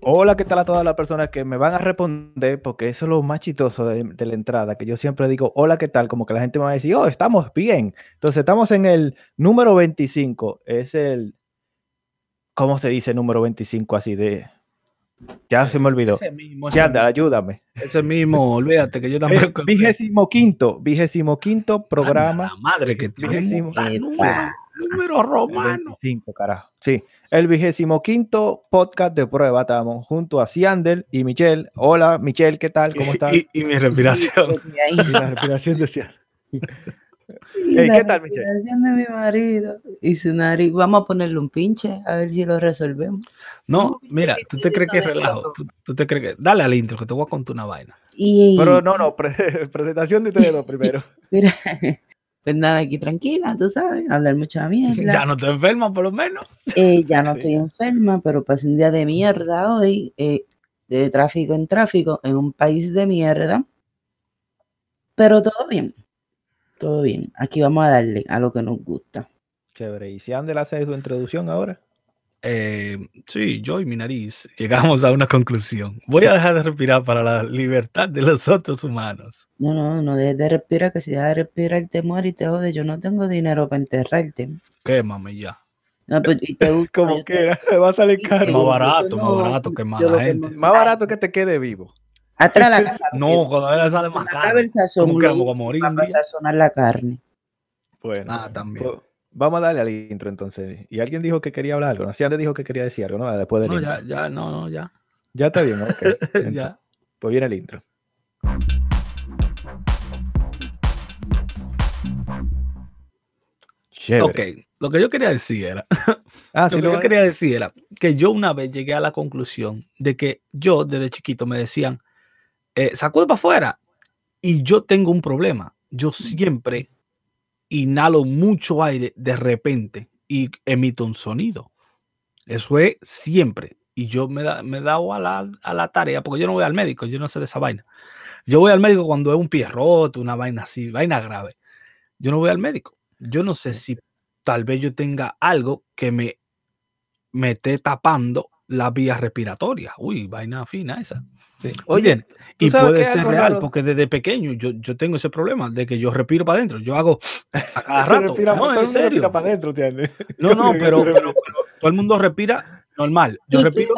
Hola, ¿qué tal a todas las personas que me van a responder? Porque eso es lo más chistoso de la entrada, que yo siempre digo, hola, ¿qué tal? Como que la gente me va a decir, oh, estamos bien. Entonces, estamos en el número 25. Es el, ¿cómo se dice número 25 así de? Ya se me olvidó. Ese mismo, Yandel, ayúdame. ese mismo, olvídate que yo tampoco. 25º programa. Anda, la madre que tenemos número El romano. 25, carajo. Sí, el 25º podcast de prueba. Estamos junto a Ciandel y Michelle. Hola, Michelle, ¿qué tal? ¿Cómo estás? Y mi respiración. Y la respiración de Ciandel. Y Hey, la ¿qué tal, Michelle? respiración de mi marido y su nariz. Vamos a ponerle un pinche a ver si lo resolvemos. No, mira, tú te crees que es relajo. Tú te crees que. Dale al intro, que te voy a contar una vaina. Pero no, presentación de ustedes dos primero. Mira, pues nada, aquí tranquila, tú sabes, hablar mucha mierda. Ya no te enfermas, por lo menos. Ya no estoy enferma, pero pasé un día de mierda hoy, de tráfico en tráfico, en un país de mierda. Pero todo bien. Todo bien. Aquí vamos a darle a lo que nos gusta. Chévere. ¿Y Ciandel hace su introducción ahora? Sí, yo y mi nariz llegamos a una conclusión. Voy a dejar de respirar para la libertad de los otros humanos. No dejes de respirar, que si dejas de respirar te mueres y te jodes. Yo no tengo dinero para enterrarte. Quémame ya. No, pues, y te gusta, Como quiera, va a salir caro. Más barato que más la gente. Más barato que te quede vivo. Atrás la carne. No, cuando él sale más caro. ¿Cómo que vamos a morir un para día? sazonar la carne. Bueno, también. pues, vamos a darle al intro entonces. Y alguien dijo que quería hablar algo, ¿no? Ciandel dijo que quería decir algo, ¿no? Después del intro. Ya. Ya está bien, ok. Ya. Pues viene el intro. Chévere. Ok, lo que yo quería decir era. Quería decir era que yo una vez llegué a la conclusión de que yo desde chiquito me decían, sacude para afuera. Y yo tengo un problema. Yo siempre inhalo mucho aire de repente y emito un sonido. Eso es siempre. Y yo me he dado a la tarea, porque yo no voy al médico, yo no sé de esa vaina. Yo voy al médico cuando es un pie roto, una vaina así, vaina grave. Yo no voy al médico. Yo no sé si tal vez yo tenga algo que me esté tapando la vía respiratoria. Uy, vaina fina esa. Sí. Oye, y puede ser real, porque desde pequeño yo tengo ese problema de que yo respiro para adentro. Yo hago a cada rato. No, en serio. Para adentro, no, pero todo el mundo respira normal. Yo respiro.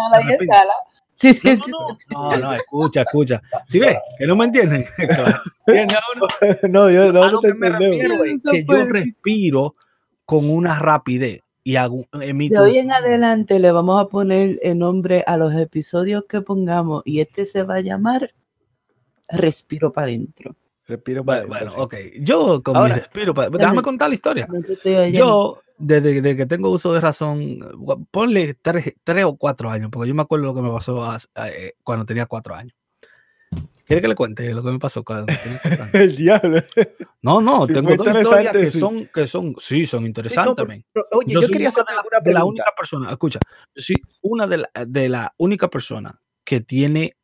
No, escucha. ¿Sí ves? Que no me entienden. No, yo no. A lo que me refiero es que yo respiro con una rapidez y hago de hoy en adelante le vamos a poner el nombre a los episodios que pongamos y este se va a llamar Respiro para adentro. Respiro para adentro. Bueno, ok. Yo con mi respiro para... Déjame contar la historia. Yo, desde que tengo uso de razón, ponle 3 o 4 años, porque yo me acuerdo lo que me pasó cuando tenía 4 años. ¿Quiere que le cuente lo que me pasó cuando tenía 4 años? El diablo. No, tengo 2 historias que son interesantes. Sí, pero, oye, yo quería hacer alguna pregunta. De la única persona, escucha, sí, una de la única persona que tiene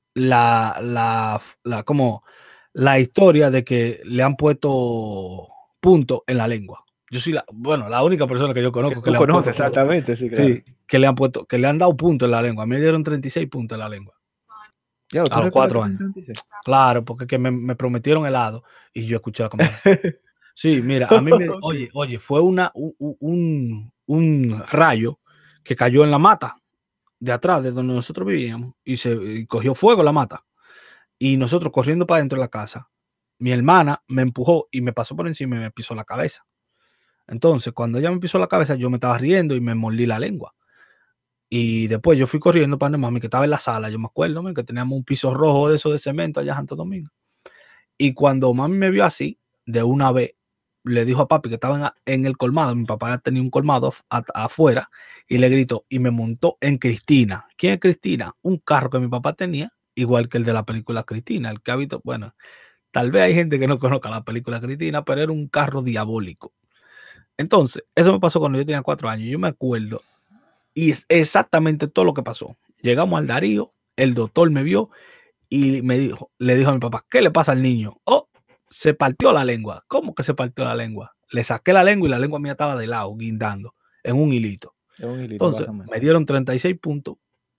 como la historia de que le han puesto punto en la lengua. Yo soy la única persona que yo conozco que le han puesto exactamente, sí, claro. Sí, que le han dado punto en la lengua. A mí me dieron 36 puntos en la lengua. Ya, a los 4 años. Claro, porque que me prometieron helado y yo escuché la conversación. Sí, mira, a mí oye, fue un rayo que cayó en la mata de atrás de donde nosotros vivíamos y cogió fuego la mata. Y nosotros corriendo para dentro de la casa, mi hermana me empujó y me pasó por encima y me pisó la cabeza. Entonces, cuando ella me pisó la cabeza, yo me estaba riendo y me mordí la lengua. Y después yo fui corriendo para mami, que estaba en la sala. Yo me acuerdo, que teníamos un piso rojo de eso de cemento allá en Santo Domingo. Y cuando mami me vio así, de una vez, le dijo a papi que estaba en el colmado. Mi papá tenía un colmado afuera y le gritó y me montó en Cristina. ¿Quién es Cristina? Un carro que mi papá tenía, igual que el de la película Cristina. El que ha visto, bueno, tal vez hay gente que no conozca la película Cristina, pero era un carro diabólico. Entonces, eso me pasó cuando yo tenía 4 años. Yo me acuerdo. Y es exactamente todo lo que pasó. Llegamos al Darío, el doctor me vio y le dijo a mi papá, ¿qué le pasa al niño? Oh, se partió la lengua. ¿Cómo que se partió la lengua? Le saqué la lengua y la lengua mía estaba de lado, guindando, en un hilito. Entonces, me dieron 36 puntos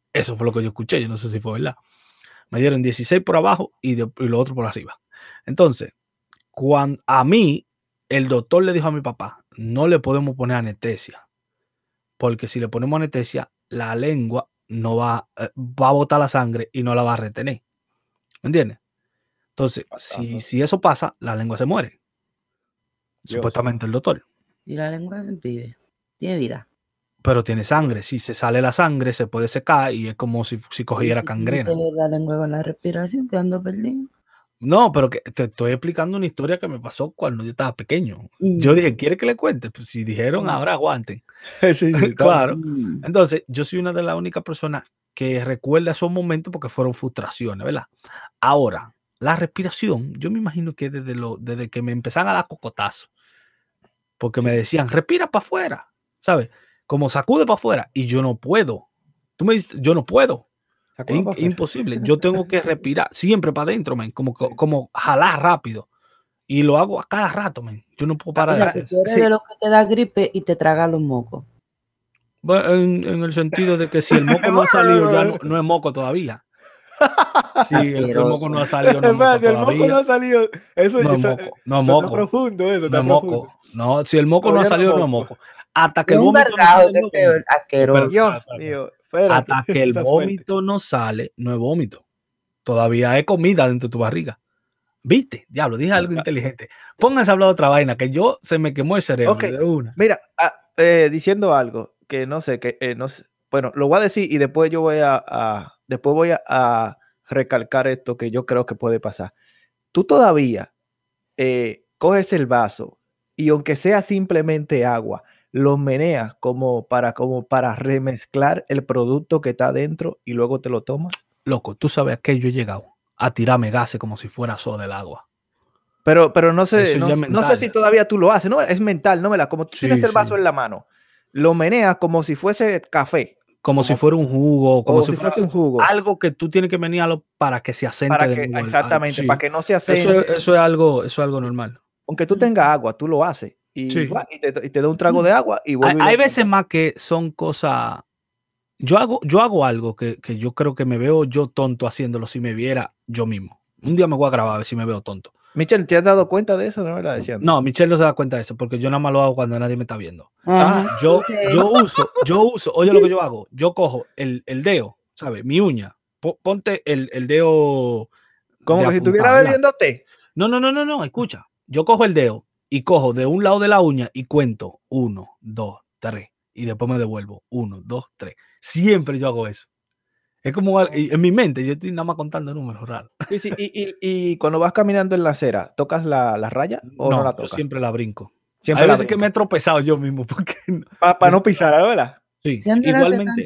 Eso fue lo que yo escuché, yo no sé si fue verdad. Me dieron 16 por abajo y lo otro por arriba. Entonces, cuando a mí, el doctor le dijo a mi papá, no le podemos poner anestesia, porque si le ponemos anestesia, la lengua no va a botar la sangre y no la va a retener. ¿Me entiendes? Entonces, si eso pasa, la lengua se muere. Dios. Supuestamente el doctor. Y la lengua se vive, tiene vida. Pero tiene sangre. Si se sale la sangre, se puede secar y es como si cogiera gangrena. La lengua con la respiración quedando perdido. No, pero que te estoy explicando una historia que me pasó cuando yo estaba pequeño. Yo dije, ¿quiere que le cuente? Pues si dijeron, ahora aguanten. Sí, claro. Entonces, yo soy una de las únicas personas que recuerda esos momentos porque fueron frustraciones, ¿verdad? Ahora, la respiración, yo me imagino que desde que me empezaron a dar cocotazos, porque me decían, respira para afuera, ¿sabes? Como sacude para afuera, y yo no puedo. Tú me dices, yo no puedo. Es imposible. Yo tengo que respirar siempre para adentro, man, como jalar rápido. Y lo hago a cada rato, man. Yo no puedo parar. O sea, que tú eres de los que te da gripe y te traga los mocos. Bueno, en el sentido de que si el moco no ha salido, ya no es moco todavía. Sí, el moco no ha salido, no es moco todavía. El moco no ha salido. Eso no es moco. No es moco. Está profundo eso. No es moco. No, si el moco no ha salido, no es moco. Hasta que el vómito no sale. Dios mío. Hasta que el vómito no sale, no es vómito. Todavía hay comida dentro de tu barriga. ¿Viste? Diablo, dije algo inteligente. Pónganse a hablar de otra vaina, que yo se me quemó el cerebro de una. Mira, diciendo algo que no sé, no sé. Bueno, lo voy a decir y después yo voy a recalcar esto que yo creo que puede pasar. Tú todavía coges el vaso y aunque sea simplemente agua, lo meneas como para remezclar el producto que está dentro y luego te lo tomas. Loco, tú sabes a qué yo he llegado a tirarme gases como si fuera soda del agua. Pero no sé, no sé si todavía tú lo haces, no, es mental, no, como tú tienes el vaso en la mano, lo meneas como si fuese café. Como si fuera un jugo, como si fuese un jugo. Algo que tú tienes que menearlo para que se asente. Exactamente, para que no se asente. Eso es algo normal. Aunque tú tengas agua, tú lo haces. Y te da un trago de agua y vuelve. Hay veces más que son cosas. Yo hago algo que yo creo que me veo yo tonto haciéndolo si me viera yo mismo. Un día me voy a grabar a ver si me veo tonto. Michelle, ¿te has dado cuenta de eso? No, Michelle no se da cuenta de eso porque yo nada más lo hago cuando nadie me está viendo. Yo uso, oye lo que yo hago. Yo cojo el dedo, ¿sabes? Mi uña. Ponte el dedo. Como que si estuviera bebiendo té. No, escucha. Yo cojo el dedo y cojo de un lado de la uña y cuento 1, 2, 3. Y después me devuelvo 1, 2, 3. Siempre yo hago eso. Es como en mi mente, yo estoy nada más contando números raros. Sí, y cuando vas caminando en la acera, ¿tocas la raya o no la tocas? Yo siempre la brinco. Siempre hay veces que me he tropezado yo mismo. Para no pisar, ¿verdad? Sí, igualmente.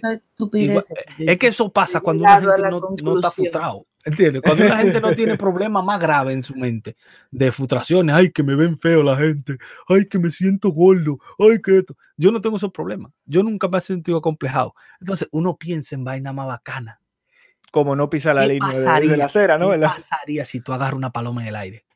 Es que eso pasa cuando una gente no está frustrado. ¿Entiendes? Cuando una gente no tiene problemas más graves en su mente de frustraciones, ay, que me ven feo la gente, ay, que me siento gordo, ay, que esto. Yo no tengo esos problemas. Yo nunca me he sentido acomplejado. Entonces, uno piensa en vaina más bacana. Como no pisar la línea de la acera, ¿no? ¿Qué pasaría si tú agarras una paloma en el aire?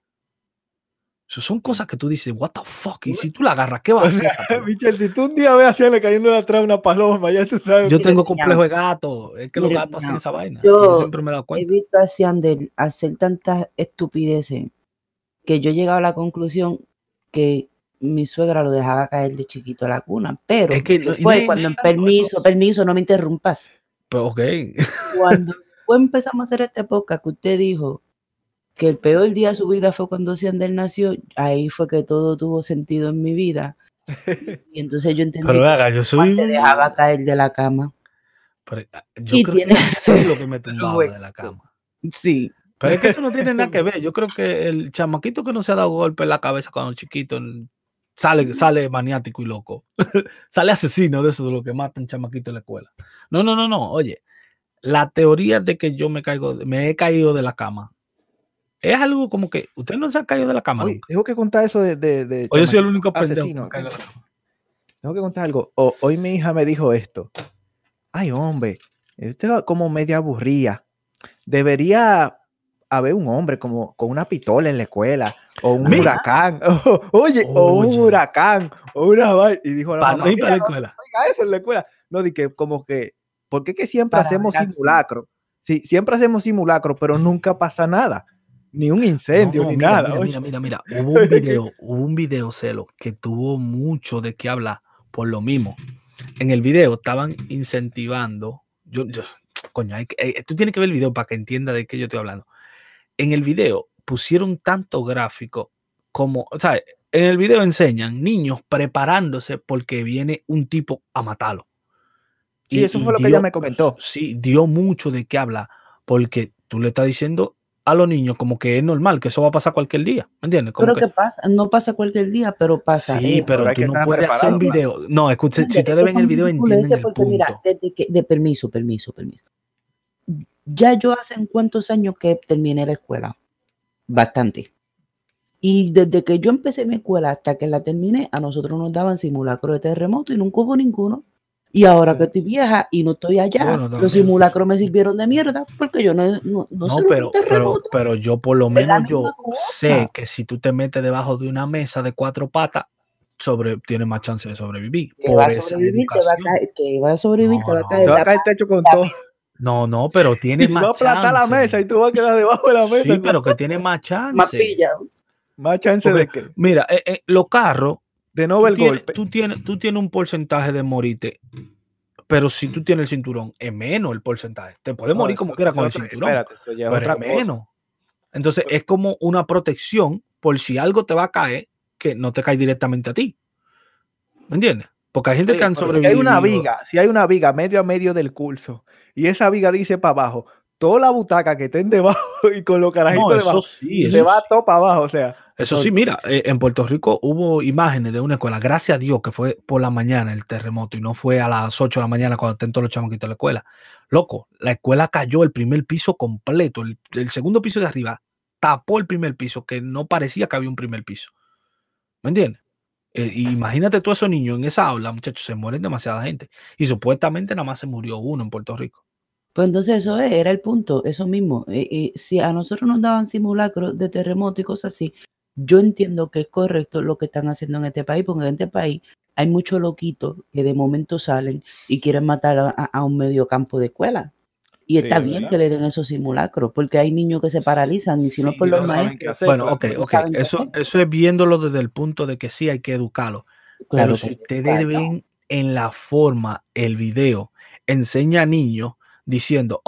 Eso son cosas que tú dices, what the fuck, y si tú la agarras, ¿qué vas a hacer? Michelle, si tú un día ves así le cayendo atrás una paloma, ya tú sabes. Yo tengo complejo de gato, es que los gatos hacen esa vaina. Yo siempre me he dado cuenta. He visto a Ander hacer tantas estupideces que yo he llegado a la conclusión que mi suegra lo dejaba caer de chiquito a la cuna, pero es que cuando permiso, no me interrumpas. Pero, ok. Cuando empezamos a hacer esta época que usted dijo que el peor día de su vida fue cuando Ander nació, ahí fue que todo tuvo sentido en mi vida. Y entonces yo entendí que te dejaba caer de la cama. Pero yo creo que es lo que me tumbaba de la cama. Sí. Pero es que eso no tiene nada que ver. Yo creo que el chamaquito que no se ha dado golpe en la cabeza cuando chiquito sale maniático y loco. Sale asesino de eso, de lo que matan chamaquito en la escuela. No. Oye, la teoría de que yo me he caído de la cama es algo como que usted no se ha caído de la cama. Oye, tengo que contar eso de Oye, yo soy el único asesino. Tengo que contar algo. Hoy mi hija me dijo esto. Ay, hombre, usted como media aburrida. Debería haber un hombre como con una pistola en la escuela o un huracán. O un huracán o una vaina. Y dijo la mamá, no ir para la escuela. No diga eso en la escuela. No, di que como que ¿Por qué que siempre Para hacemos ver acción. simulacro? Sí, siempre hacemos simulacro, pero nunca pasa nada. Ni un incendio, No, ni mira, nada. mira. Hubo un video, Celo, que tuvo mucho de qué hablar por lo mismo. En el video estaban incentivando. Coño, tú tienes que ver el video para que entiendas de qué yo estoy hablando. En el video pusieron tanto gráfico como, o sea, en el video enseñan niños preparándose porque viene un tipo a matarlo. Sí, eso fue lo que ella me comentó. Sí, dio mucho de qué hablar, porque tú le estás diciendo a los niños como que es normal, que eso va a pasar cualquier día, ¿me entiendes? Como Pero que, ¿qué pasa? No pasa cualquier día, pero pasa. sí, pero tú no puedes hacer un video. No, escuchen, si ustedes ven el video entienden el porque punto. Mira, permiso. Ya yo hace cuántos años que terminé la escuela. Bastante. Y desde que yo empecé mi escuela hasta que la terminé, a nosotros nos daban simulacro de terremoto y nunca hubo ninguno. Y ahora que estoy vieja y no estoy allá, Bueno, los simulacros me sirvieron de mierda porque yo no sé lo que es un terremoto. pero yo por lo Es la menos yo misma cosa. sé que si tú te metes debajo de una mesa de 4 patas, tienes más chance de sobrevivir. Que va a sobrevivir, te va a caer, te va a sobrevivir, te va a caer. Te va a caer el techo con todo. No, pero tienes más chance. Va a aplastar la mesa y tú vas a quedar debajo de la mesa. Sí, pero que tiene más chance. Más pilla. ¿Más chance de qué? Mira, los carros, de no ver el golpe. Tú tienes un porcentaje de morirte, pero si tú tienes el cinturón, es menos el porcentaje. Te puedes morir como quiera con el cinturón. Espérate, eso ya es pero otra es menos. cosa. Entonces es como una protección por si algo te va a caer, que no te cae directamente a ti. ¿Me entiendes? Porque hay gente que han sobrevivido. Si hay una viga medio a medio del curso y esa viga dice para abajo, toda la butaca que estén debajo y con los carajitos debajo, se va todo para abajo, o sea. Eso sí, mira, en Puerto Rico hubo imágenes de una escuela, gracias a Dios que fue por la mañana el terremoto y no fue a las 8 de la mañana cuando estén todos los chamaquitos de la escuela. Loco, la escuela cayó el primer piso completo, el segundo piso de arriba tapó el primer piso, que no parecía que había un primer piso. ¿Me entiendes? Imagínate tú esos niños en esa aula, muchachos, se mueren demasiada gente. Y supuestamente nada más se murió uno en Puerto Rico. Pues entonces eso era el punto, eso mismo. Si a nosotros nos daban simulacros de terremoto y cosas así, yo entiendo que es correcto lo que están haciendo en este país, porque en este país hay muchos loquitos que de momento salen y quieren matar a un medio campo de escuela. Y está bien que le den esos simulacros, porque hay niños que se paralizan y si no por los maestros. Bueno, ok. Eso es viéndolo desde el punto de que sí hay que educarlo. Claro, pero si ustedes ven en la forma el video, enseña a niños diciendo,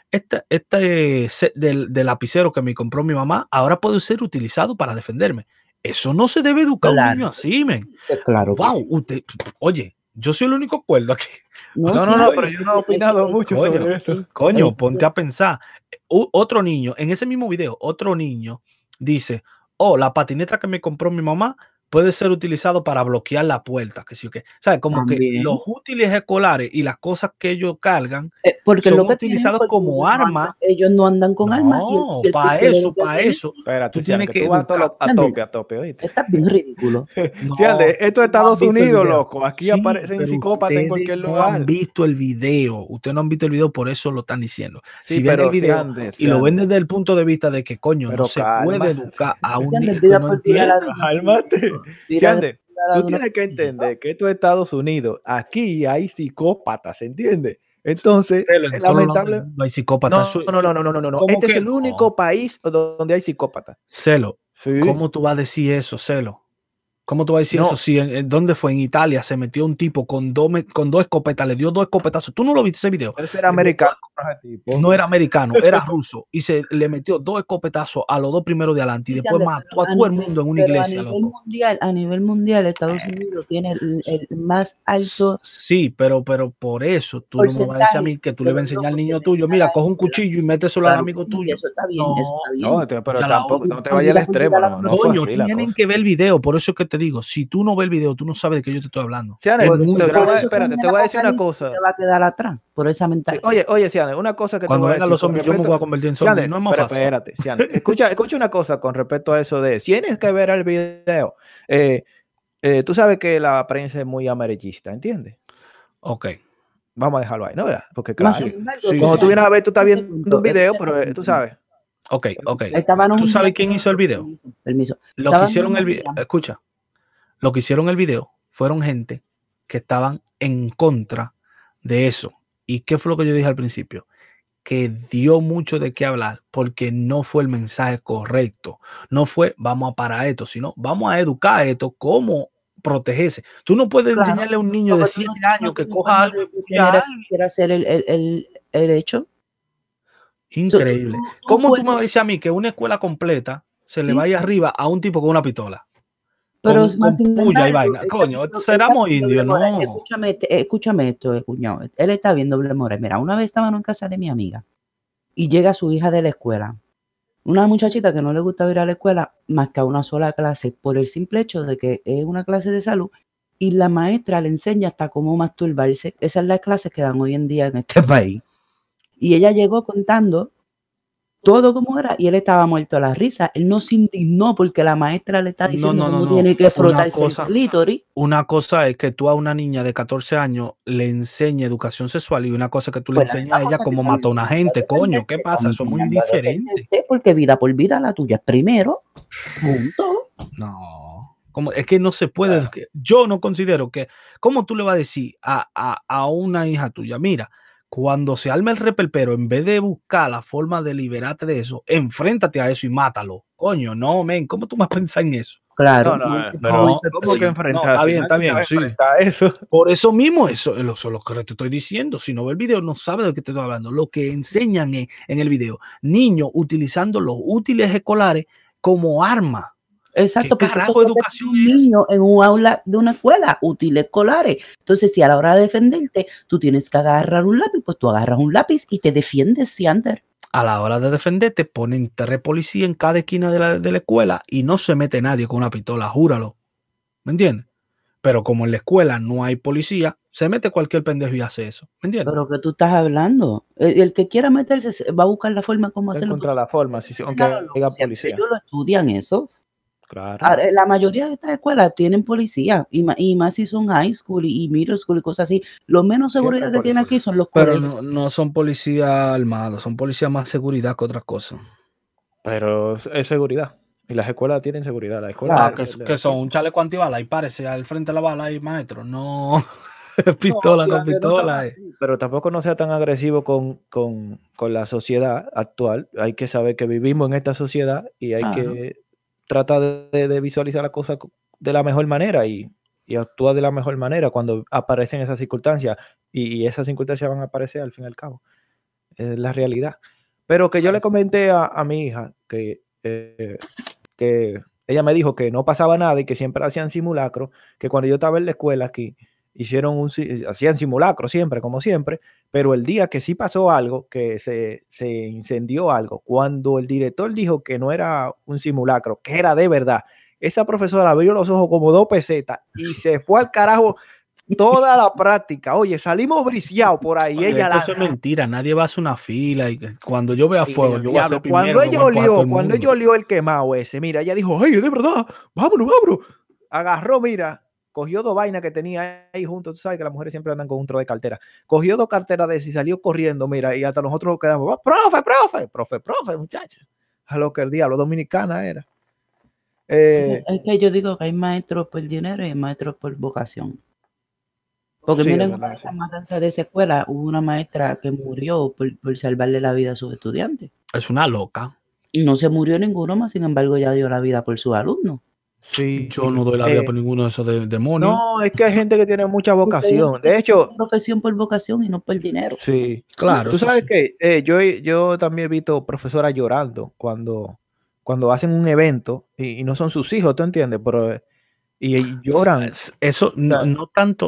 este set del lapicero que me compró mi mamá, ahora puede ser utilizado para defenderme. Eso no se debe educar a un niño así, men. Claro. Wow, oye, yo soy el único cuerdo aquí. No, pero yo no he opinado mucho sobre eso. Coño, ponte a pensar. Otro niño, en ese mismo video, otro niño dice, la patineta que me compró mi mamá puede ser utilizado para bloquear la puerta. Que sí, que, ¿sabes? Como también. Que los útiles escolares y las cosas que ellos cargan son utilizados como armas. Ellos no andan con armas. No, para eso. Espérate, tú tienes que educar a tope, ¿oíste? Está bien ridículo. Esto es Estados Unidos, loco. Aquí aparecen psicópatas en cualquier lugar. No han visto el video. Ustedes no han visto el video, por eso lo están diciendo. Si ven el video y lo ven desde el punto de vista de que, coño, no se puede educar a un niño que no entiende. Cálmate. Tú tienes que entender que esto es Estados Unidos. Aquí hay psicópatas, ¿entiendes? Entonces, es lamentable. No hay psicópatas. No. Este es el único país donde hay psicópatas. Celo. Sí. ¿Cómo tú vas a decir eso, Celo? ¿Cómo tú vas a decir eso? Si ¿dónde fue? En Italia se metió un tipo con dos escopetas, le dio 2 escopetazos. ¿Tú no lo viste ese video? Ese era americano. No era americano, era ruso. Y le metió 2 escopetazos a los 2 primeros de adelante y después mató a todo el mundo en una iglesia. A nivel mundial, Estados Unidos tiene el más alto. Sí, pero por eso tú no me vas a decir a mí que tú le vas a enseñar al niño tuyo, mira, coge un cuchillo y méteselo al amigo tuyo. Eso está bien, No, pero tampoco no te vayas al extremo. Coño, tienen que ver el video, por eso es que te digo, si tú no ves el video, tú no sabes de qué yo te estoy hablando. Ciane, espérate, te voy a decir una cosa. Te va a quedar atrás por esa mentalidad. Oye, Ciane, una cosa que cuando te voy a decir. Los zombies, yo me voy a convertir en zombie, no es más fácil. Espérate, Ciane, escucha una cosa con respecto a eso de tienes que ver el video. Tú sabes que la prensa es muy amarillista, ¿entiendes? Ok. Vamos a dejarlo ahí, ¿no? ¿Verdad? Porque claro, cuando tú vienes a ver, tú estás viendo un video, pero tú sabes. Ok. ¿Tú sabes quién hizo el video? Permiso. Lo que hicieron el video, escucha, lo que hicieron el video fueron gente que estaban en contra de eso. ¿Y qué fue lo que yo dije al principio? Que dio mucho de qué hablar porque no fue el mensaje correcto. No fue vamos a parar esto, sino vamos a educar a esto, cómo protegerse. Tú no puedes Claro, enseñarle a un niño de porque tú 7 no años que tienes coja forma algo y de puya a tener a alguien. quien quiera hacer el hecho. Increíble. Tú ¿Cómo tú me puedes, dices a mí que una escuela completa se le sí, vaya arriba a un tipo con una pistola? pero Con más sin puya y embargo, vaina. Coño, él está seramos viendo doble indios, moral. no. Escúchame esto, cuñado. Él está viendo doble moral. Mira, una vez estábamos en casa de mi amiga y llega su hija de la escuela. Una muchachita que no le gusta ir a la escuela más que a una sola clase por el simple hecho de que es una clase de salud y la maestra le enseña hasta cómo masturbarse. Esas son las clases que dan hoy en día en este país. Y ella llegó contando todo como era y él estaba muerto a la risa. Él no se indignó porque la maestra le está No, diciendo no, no, cómo no. tiene que frotarse el clítoris. Una cosa es que tú a una niña de 14 años le enseñes educación sexual y una cosa es que tú le Pues la enseñes misma a ella cosa que cómo están mata a una enseñando a gente. Coño, ¿qué defenderte, pasa? están Eso es muy enseñando a diferente. defenderte porque vida por vida la tuya es primero. Punto. No. Es que no se puede. Yo no considero que. ¿Cómo tú le vas a decir a una hija tuya? Mira, cuando se arme el repelpero, en vez de buscar la forma de liberarte de eso, enfréntate a eso y mátalo. Coño, no, men. ¿Cómo tú vas a pensar en eso? Claro, No, ¿cómo que sí, no, está enfrentarse? bien, Nadie se va a sí. enfrentar a eso. Por eso mismo, eso es lo que te estoy diciendo. Si no ve el video, no sabe de lo que te estoy hablando. Lo que enseñan en el video, niños utilizando los útiles escolares como arma. Exacto, ¿Qué porque eso carajo es de lo que tiene educación un es eso? niño en un aula de una escuela, útiles escolares. Entonces, si a la hora de defenderte, tú tienes que agarrar un lápiz, pues tú agarras un lápiz y te defiendes, Siander. A la hora de defenderte, ponen 3 policías en cada esquina de la escuela y no se mete nadie con una pistola, júralo. ¿Me entiendes? Pero como en la escuela no hay policía, se mete cualquier pendejo y hace eso. ¿Me entiendes? Pero que tú estás hablando. El que quiera meterse va a buscar la forma como Está hacerlo. contra la forma, aunque haya policía. Ellos lo estudian eso. Claro. Ahora, la mayoría de estas escuelas tienen policía y más si son high school y middle school y cosas así. Lo menos Siempre seguridad hay que tienen policía. aquí son los Pero colegios. no son policías armados, son policías más seguridad que otras cosas. Pero es seguridad. Y las escuelas tienen seguridad. La escuela Que son un chaleco antibala y parece al frente de la bala y maestro, no No, pistola con claro, no tan pistola. así, pero tampoco no sea tan agresivo con la sociedad actual. Hay que saber que vivimos en esta sociedad y hay Claro. que tratar de visualizar la cosa de la mejor manera y actuar de la mejor manera cuando aparecen esas circunstancias. Y esas circunstancias van a aparecer al fin y al cabo. Es la realidad. Pero que yo le comenté a mi hija que ella me dijo que no pasaba nada y que siempre hacían simulacro, que cuando yo estaba en la escuela aquí, hacían simulacro siempre, como siempre, pero el día que sí pasó algo, que se incendió algo, cuando el director dijo que no era un simulacro, que era de verdad, esa profesora abrió los ojos como 2 pesetas y se fue al carajo toda la práctica. Oye, salimos briciados por ahí. Oye, Ella eso es mentira, nadie va a hacer una fila y cuando yo vea fuego, yo voy a ser primero. Cuando ella olió el quemado ese, mira, ella dijo, ay, de verdad, vámonos. Agarró, mira, cogió 2 vainas que tenía ahí juntos. Tú sabes que las mujeres siempre andan con un tro de cartera. Cogió 2 carteras de ese y salió corriendo, mira, y hasta nosotros quedamos, profe, muchachos. A lo que el diablo dominicana era. Es que yo digo que hay maestros por dinero y hay maestros por vocación. Porque Sí, miren, es una verdad, de sí. estas matanzas de esa escuela, hubo una maestra que murió por salvarle la vida a sus estudiantes. Es una loca. Y no se murió ninguno más, sin embargo, ya dio la vida por sus alumnos. Sí. Yo no doy la vida por ninguno de esos demonios. No, es que hay gente que tiene mucha vocación. De hecho, profesión por vocación y no por dinero. sí. Claro. Tú eso sabes sí. que yo también he visto profesoras llorando cuando hacen un evento y no son sus hijos, ¿tú entiendes? Pero y lloran. Eso no tanto,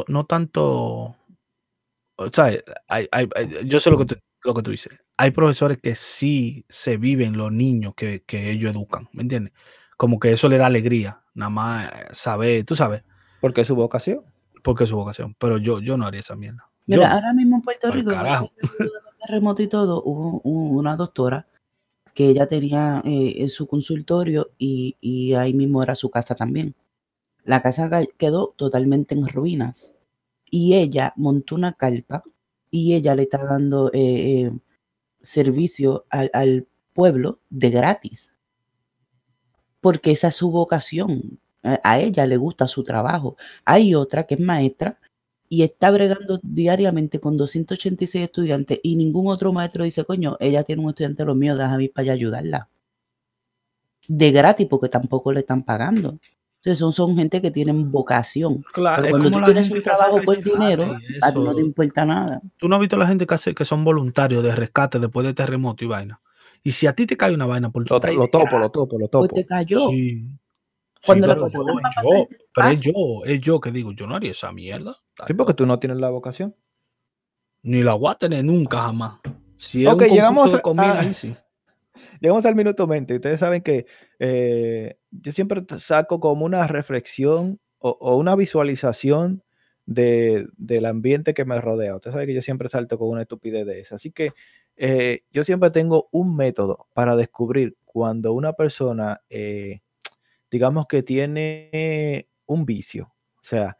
o sea, yo sé lo que tú dices. Hay profesores que sí se viven los niños que ellos educan, ¿me entiendes? Como que eso le da alegría, nada más saber, tú sabes, Porque es su vocación. porque es su vocación. Pero yo no haría esa mierda. Mira, ahora mismo en Puerto Pa'l Rico, carajo. con el terremoto y todo, hubo una doctora que ella tenía su consultorio y ahí mismo era su casa también. La casa quedó totalmente en ruinas y ella montó una carpa y ella le está dando servicio al pueblo de gratis, porque esa es su vocación. A ella le gusta su trabajo. Hay otra que es maestra y está bregando diariamente con 286 estudiantes y ningún otro maestro dice, coño, ella tiene un estudiante de los míos, déjame ir para allá ayudarla. De gratis, porque tampoco le están pagando. Entonces son gente que tienen vocación. Claro, pero cuando tú tienes un trabajo por dinero, a ti no te importa nada. Tú no has visto a la gente que son voluntarios de rescate después de terremoto y vaina. Y si a ti te cae una vaina por tu lo topo. Pues te cayó. Sí. Cuando sí, la cosa pero, está pasando, es yo que digo, yo no haría esa mierda. Sí, porque tú no tienes la vocación. Ni la voy a tener nunca jamás. Si es Okay, un concurso de comida, ahí sí. Llegamos al minuto 20. Ustedes saben que yo siempre saco como una reflexión o una visualización del ambiente que me rodea. Ustedes saben que yo siempre salto con una estupidez de esa. Así que yo siempre tengo un método para descubrir cuando una persona, digamos que tiene un vicio. O sea,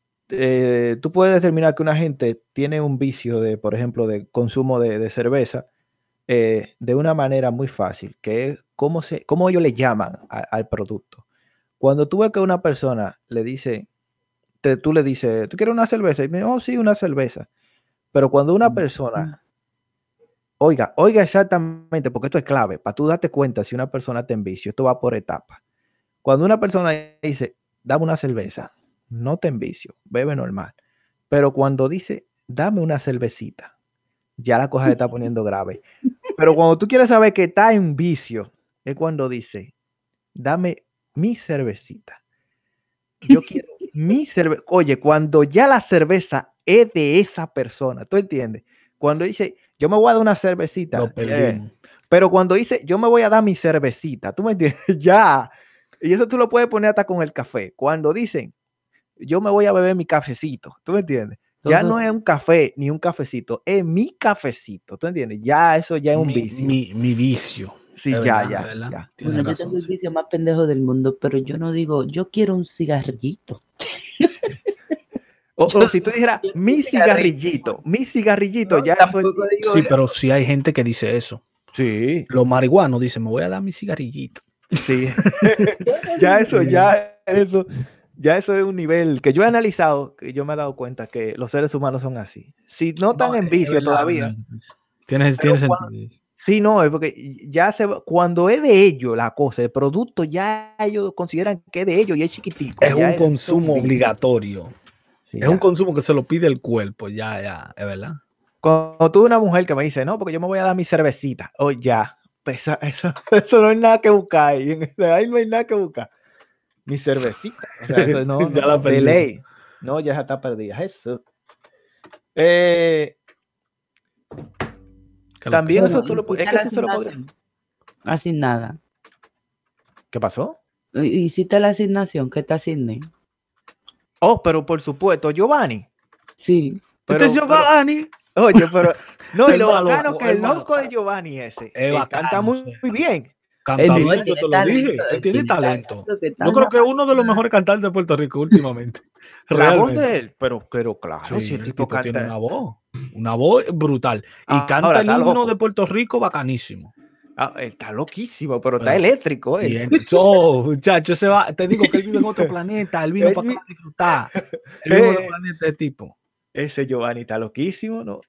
tú puedes determinar que una gente tiene un vicio de, por ejemplo, de consumo de cerveza. De una manera muy fácil, que es cómo ellos le llaman al producto. Cuando tú ves que una persona le dice, tú le dices, ¿tú quieres una cerveza? Y me dice, oh, sí, una cerveza. Pero cuando una persona, oiga exactamente, porque esto es clave, para tú darte cuenta si una persona está en vicio, esto va por etapas. Cuando una persona dice, dame una cerveza, no te envicio, bebe normal. Pero cuando dice, dame una cervecita, ya la cosa se está poniendo grave. Pero cuando tú quieres saber que está en vicio, es cuando dice, dame mi cervecita. Yo quiero mi cerveza. Oye, cuando ya la cerveza es de esa persona, ¿tú entiendes? Cuando dice, yo me voy a dar una cervecita. Pero cuando dice, yo me voy a dar mi cervecita, ¿tú me entiendes? Ya. Y eso tú lo puedes poner hasta con el café. Cuando dicen, yo me voy a beber mi cafecito, ¿tú me entiendes? Ya no es un café ni un cafecito, es mi cafecito, ¿tú entiendes? Ya eso ya es un vicio. Mi vicio. Sí, ya. Bueno, yo tengo el vicio más pendejo del mundo, pero yo no digo, yo quiero un cigarrillito. O si tú dijeras, mi cigarrillito, no, ya eso es... Sí, pero sí hay gente que dice eso. Sí. Los marihuanos dicen, me voy a dar mi cigarrillito. Sí. ya eso es un nivel que yo he analizado, que yo me he dado cuenta que los seres humanos son así. Si no están en vicio todavía. Tienes sentido. Sí, no, es porque ya cuando es de ellos la cosa, el producto ya ellos consideran que es de ellos y es chiquitico. Es un consumo obligatorio. Sí, es un consumo que se lo pide el cuerpo, ya, es verdad. Cuando tuve una mujer que me dice, no, porque yo me voy a dar mi cervecita, ya, pues eso no hay nada que buscar ahí no hay nada que buscar. Mi cervecita. O sea, eso no, ya la perdí. De ley. No, ya está perdida. Eso. También eso tú lo puedes. Es que tú se lo puedes. Así nada. ¿Qué pasó? ¿Hiciste la asignación? ¿Qué te asigné? Oh, pero por supuesto, Giovanni. Sí. Pero, este es Giovanni. Oye, pero. No, y lo bacano que el loco de Giovanni ese. Canta muy bien. Canta bien, yo te lo dije. Él tiene talento. Yo creo que es uno de los mejores cantantes de Puerto Rico últimamente. La voz de él, pero claro, sí, si el tipo canta. Tiene una voz brutal. Y canta el himno de Puerto Rico bacanísimo. Está loquísimo, pero está eléctrico. Muchacho, te digo que él vive en otro planeta. Él vino para acá a disfrutar. Él vive en otro planeta de tipo. Ese Giovanni está loquísimo, ¿no?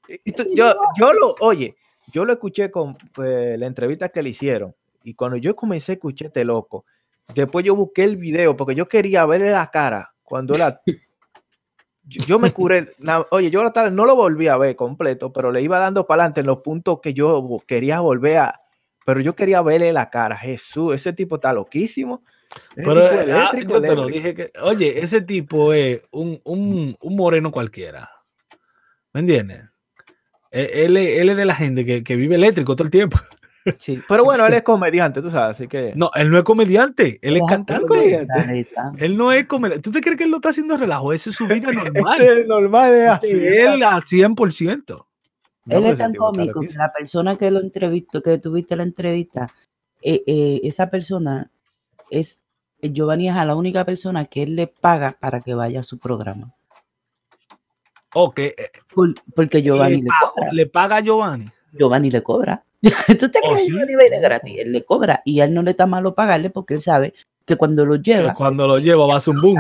Yo lo escuché con la entrevista que le hicieron y cuando yo comencé a escuchar este loco, después yo busqué el video porque yo quería verle la cara cuando yo me curé. Yo la tarde no lo volví a ver completo, pero le iba dando para adelante en los puntos que yo quería pero yo quería verle la cara. Jesús, ese tipo está loquísimo. Pero yo te lo dije que, oye, ese tipo es un moreno cualquiera. ¿Me entiendes? Él es de la gente que vive eléctrico todo el tiempo. Sí, pero bueno, él es comediante, tú sabes, así que... No, él no es comediante, él es cantante. Él no es comediante. ¿Tú te crees que él lo está haciendo relajo? Esa es su vida normal. Es normal, es así. Él a 100%. Él es tan cómico que la persona que lo entrevistó, que tuviste la entrevista, esa persona Giovanni es a la única persona que él le paga para que vaya a su programa. Okay. Porque Giovanni le paga a Giovanni. Giovanni le cobra. ¿Tú te crees que Giovanni va a ir gratis? Él le cobra y a él no le está malo pagarle porque él sabe que cuando lo lleva va a ser un boom.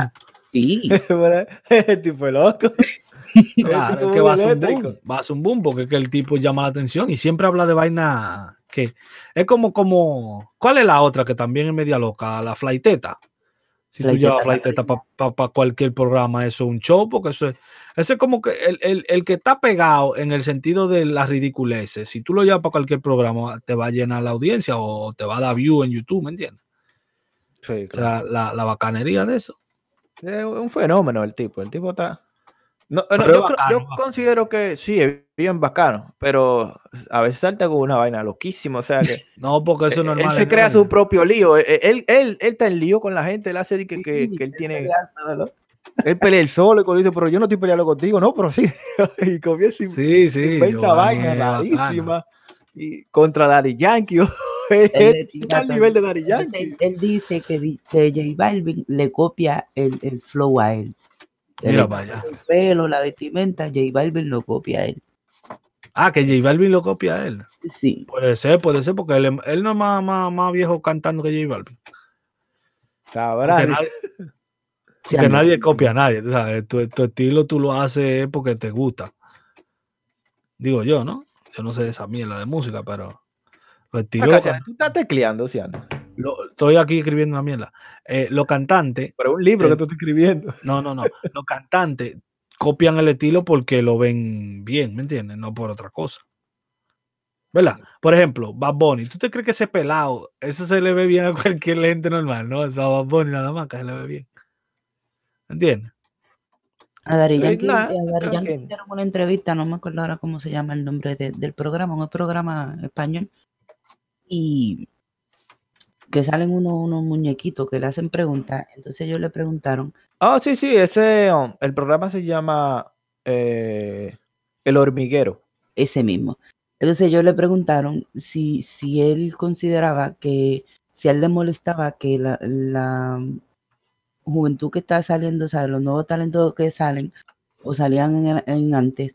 Sí. El tipo es loco. Claro, es que va a hacer un boom porque es que el tipo llama la atención y siempre habla de vaina que es como, ¿cuál es la otra que también es media loca? La Flaiteta. Si tú llevas Flaiteta para cualquier programa, eso es un show, porque eso es como que el que está pegado en el sentido de las ridiculeces, si tú lo llevas para cualquier programa, te va a llenar la audiencia o te va a dar view en YouTube, ¿me entiendes? Sí, claro. O sea, la bacanería de eso. Es un fenómeno el tipo está... No, yo considero que sí, es bien bacano, pero a veces salta con una vaina loquísima, o sea que... No, porque eso es normal. Él se crea su propio lío, él está en lío con la gente, él hace que él tiene... Él pelea el solo y dice, pero yo no estoy peleando contigo, no, pero sí. Y comienza inventa vainas rarísimas y contra Daddy Yankee. Está al nivel de Daddy Yankee. Él dice que J Balvin le copia el flow a él. Mira, vaya. El pelo, la vestimenta, J Balvin lo copia a él. Ah, que J Balvin lo copia a él. Sí. Puede ser, porque él no es más viejo cantando que J Balvin. Sabrá. Porque nadie copia a nadie. O sea, tu estilo tú lo haces porque te gusta. Digo yo, ¿no? Yo no sé de esa mierda de música, pero los estilos. Tú estás tecleando, Ciano. Estoy aquí escribiendo una mierda. Los cantantes. Pero un libro que tú estás escribiendo. No. Los cantantes copian el estilo porque lo ven bien, ¿me entiendes? No por otra cosa. ¿Verdad? Por ejemplo, Bad Bunny. ¿Tú te crees que ese pelado, eso se le ve bien a cualquier gente normal? No, es a Bad Bunny nada más que se le ve bien. ¿Entiendes? A Daddy Yankee hicieron una entrevista, no me acuerdo ahora cómo se llama el nombre del programa, un programa español, y que salen unos muñequitos que le hacen preguntas. Entonces ellos le preguntaron. Sí, el programa se llama El Hormiguero. Ese mismo. Entonces ellos le preguntaron si él consideraba que, si a él le molestaba que la juventud que está saliendo, o sea, los nuevos talentos que salen o salían en antes,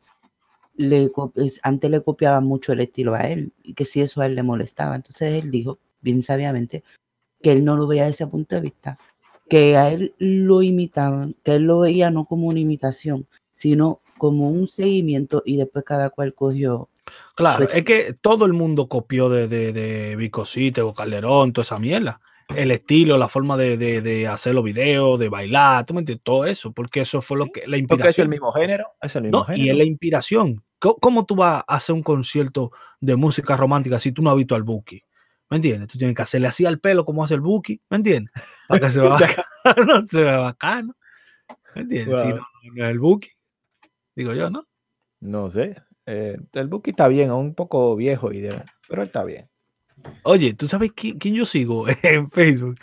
antes le copiaban mucho el estilo a él y que si eso a él le molestaba. Entonces él dijo, bien sabiamente, que él no lo veía desde ese punto de vista, que a él lo imitaban, que él lo veía no como una imitación, sino como un seguimiento y después cada cual cogió. Claro, es que todo el mundo copió de Vicosite o Calderón, toda esa mierda. El estilo, la forma de hacer los videos, de bailar, ¿tú me entiendes? Todo eso, porque eso fue lo que la inspiración. Porque es el mismo género, Y es la inspiración. ¿Cómo tú vas a hacer un concierto de música romántica si tú no has visto al Buki? ¿Me entiendes? Tú tienes que hacerle así al pelo como hace el Buki, ¿me entiendes? Para que se vea bacano, se vea bacano. ¿Me entiendes? Wow. Si no es el Buki, digo yo, ¿no? No sé. El Buki está bien, un poco viejo, pero está bien. Oye, ¿tú sabes quién yo sigo en Facebook?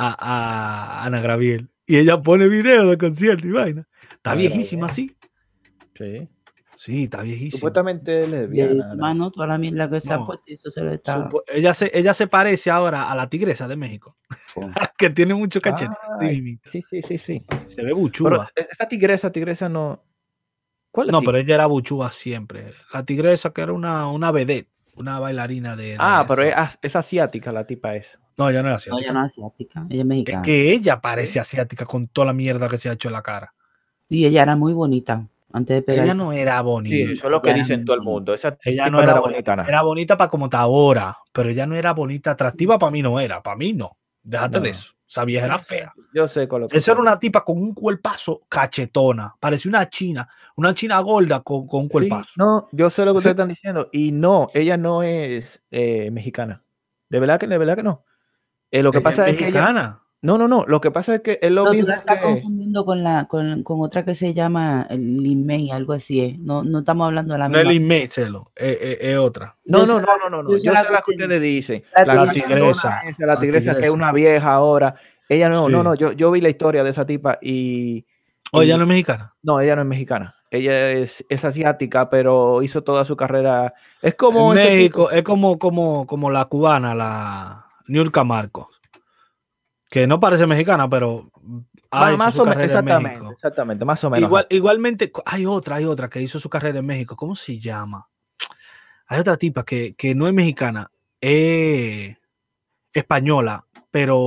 A Ana Graviel. Y ella pone videos de concierto y vaina. Está viejísima, sí. Sí. Sí, está viejísima. Supuestamente es lesbiana. Mano, toda la mierda que se ha puesto y eso se le está... Ella se parece ahora a la tigresa de México. Que tiene mucho cachete. Sí. Se ve buchúa. Pero esa tigresa no... ¿Cuál es? No, pero ella era buchúa siempre. La tigresa que era una vedette, una bailarina de pero es asiática la tipa esa. No, ella no es asiática. No, ella no es asiática, ella es mexicana. Es que ella parece asiática con toda la mierda que se ha hecho en la cara. Y ella era muy bonita antes de pegarse. Ella no era bonita. Sí, eso es lo que dicen todo el mundo. Ella no era bonita. Era bonita para como está ahora, pero ella no era bonita, atractiva para mí no era. Para mí no. Déjate de eso. Esa vieja era fea. Yo sé con lo que... Esa era una tipa con un cuerpazo cachetona. Parecía una china gorda con un cuerpazo. Sí, no, yo sé lo que ustedes están diciendo. Y no, ella no es mexicana. De verdad que no. Lo que pasa es que ella... No. Lo que pasa es que es lo mismo. Tú la estás confundiendo con otra que se llama Lin May, algo así. No estamos hablando de la misma. No es Lin May, Celo. Es otra. No. Yo sé la que ustedes dicen. La tigresa. La tigresa que es una vieja ahora. Ella no, sí. No. Yo vi la historia de esa tipa y... ¿Ella no es mexicana? No, ella no es mexicana. Ella es asiática, pero hizo toda su carrera... Es como... En México, es como la cubana, la Niurka Marcos. Que no parece mexicana, pero ha hecho su carrera en México. Exactamente, más o menos. Igualmente, hay otra que hizo su carrera en México. ¿Cómo se llama? Hay otra tipa que no es mexicana, es española, pero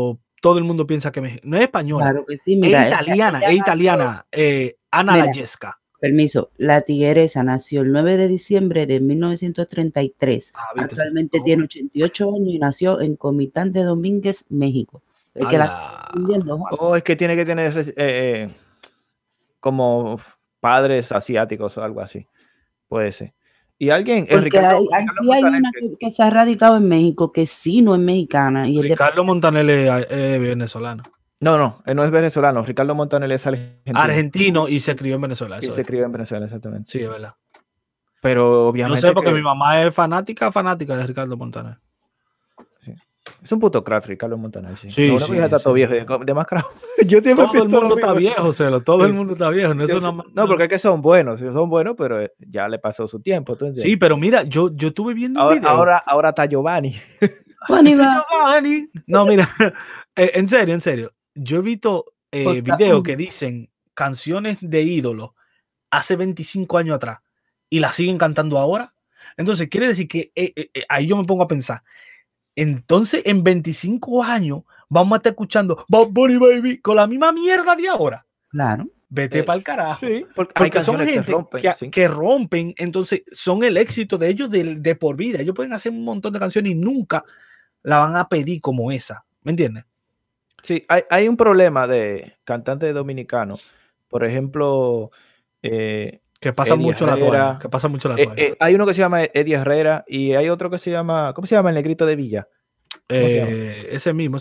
todo el mundo piensa que no es española. Claro que sí, mira, es italiana. Ana Layesca. Permiso, la tigresa nació el 9 de diciembre de 1933. Actualmente tiene 88 años y nació en Comitán de Domínguez, México. Es que es que tiene que tener como padres asiáticos o algo así. Puede ser. Y alguien... Porque hay una que se ha radicado en México que sí no es mexicana. Y Ricardo Montaner es venezolano. No es venezolano. Ricardo Montaner es argentino y se crió en Venezuela. Y se crió en Venezuela, exactamente. Sí, es verdad. Pero obviamente... No sé, porque mi mamá es fanática de Ricardo Montaner. Sí. Es un puto crack, Ricardo Montaner. Sí, sí. Está todo viejo, demasiado. Todo el mundo está viejo, todo el mundo está viejo. No, porque es que son buenos, pero ya le pasó su tiempo. Sí, pero mira, yo estuve viendo un video. Ahora está Giovanni. Giovanni. No, mira, en serio. Yo he visto videos que dicen canciones de ídolos hace 25 años atrás y las siguen cantando ahora. Entonces, quiere decir que ahí yo me pongo a pensar. Entonces, en 25 años vamos a estar escuchando Bad Bunny Baby con la misma mierda de ahora. Claro. Vete para el carajo. Sí, porque son gente que rompen, entonces son el éxito de ellos de por vida. Ellos pueden hacer un montón de canciones y nunca la van a pedir como esa. ¿Me entiendes? Sí, hay un problema de cantantes dominicanos. Por ejemplo, que pasa mucho la toalla. Hay uno que se llama Eddie Herrera y hay otro que se llama, ¿cómo se llama? El Negrito de Villa. Ese mismo.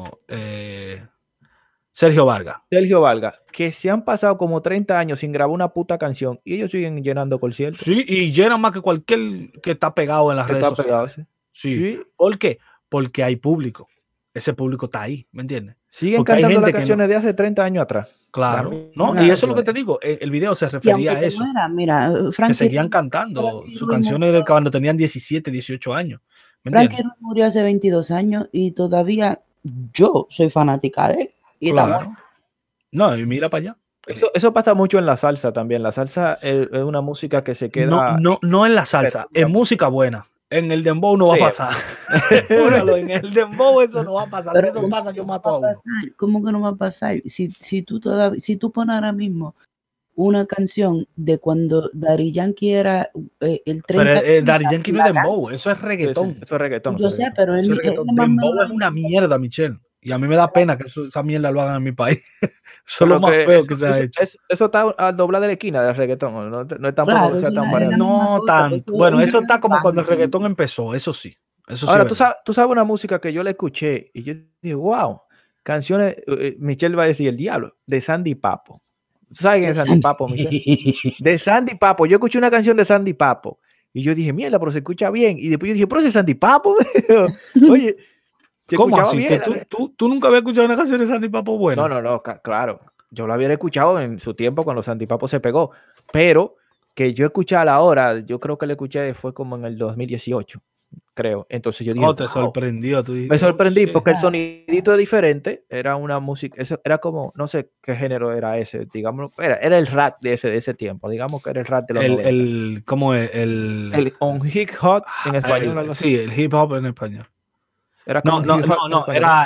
Sergio Vargas, que se han pasado como 30 años sin grabar una puta canción y ellos siguen llenando conciertos. Sí, y llenan más que cualquier que está pegado en las redes sociales. Sí. ¿Por qué? Porque hay público. Ese público está ahí, ¿me entiendes? Siguen cantando las canciones de hace 30 años atrás. Claro, ¿no? Y eso es lo que te digo. El video se refería a eso. Mira, que seguían cantando sus canciones de cuando tenían 17, 18 años. Frankie Ruiz murió hace 22 años y todavía yo soy fanática de él. Y claro. No, y mira para allá. Eso pasa mucho en la salsa también. La salsa es una música que se queda... No en la salsa, es música buena. En el dembow no va a pasar. En el dembow eso no va a pasar. Pero eso pasa, yo mato a uno. ¿Cómo que no va a pasar? Si tú pones ahora mismo una canción de cuando Daddy Yankee era el 30... Pero Daddy Yankee no es dembow, eso es reggaetón. Sí, eso es reggaetón. Yo sé, pero el dembow es una mierda, Michelle. Y a mí me da pena que esa mierda lo hagan en mi país. Eso es lo más feo que se ha hecho. Eso está al doblar de la esquina del reggaetón. No es tampoco tan barato. No tanto. Bueno, eso está como cuando el reggaetón empezó. Eso sí. Ahora, tú sabes una música que yo la escuché y yo dije, wow, canciones, Michelle va a decir el diablo, de Sandy Papo. ¿Tú sabes quién es Sandy Papo, Michelle? De Sandy Papo. Yo escuché una canción de Sandy Papo y yo dije, mierda, pero se escucha bien. Y después yo dije, pero ese es Sandy Papo. Oye. ¿Cómo así? Bien, que ¿tú nunca habías escuchado una canción de Sandy Papo buena? No, claro. Yo lo había escuchado en su tiempo cuando Sandy Papo se pegó. Pero que yo escuché a la hora, yo creo que le escuché fue como en el 2018, creo. Entonces yo dije... te sorprendió. Me sorprendí porque el sonidito es diferente. Era una música... Eso era como... No sé qué género era ese. Digamos... Era el rap de ese tiempo. Digamos que era el rap de los 90. ¿Cómo es? El hip hop en español. Sí, el hip hop en español. Era como era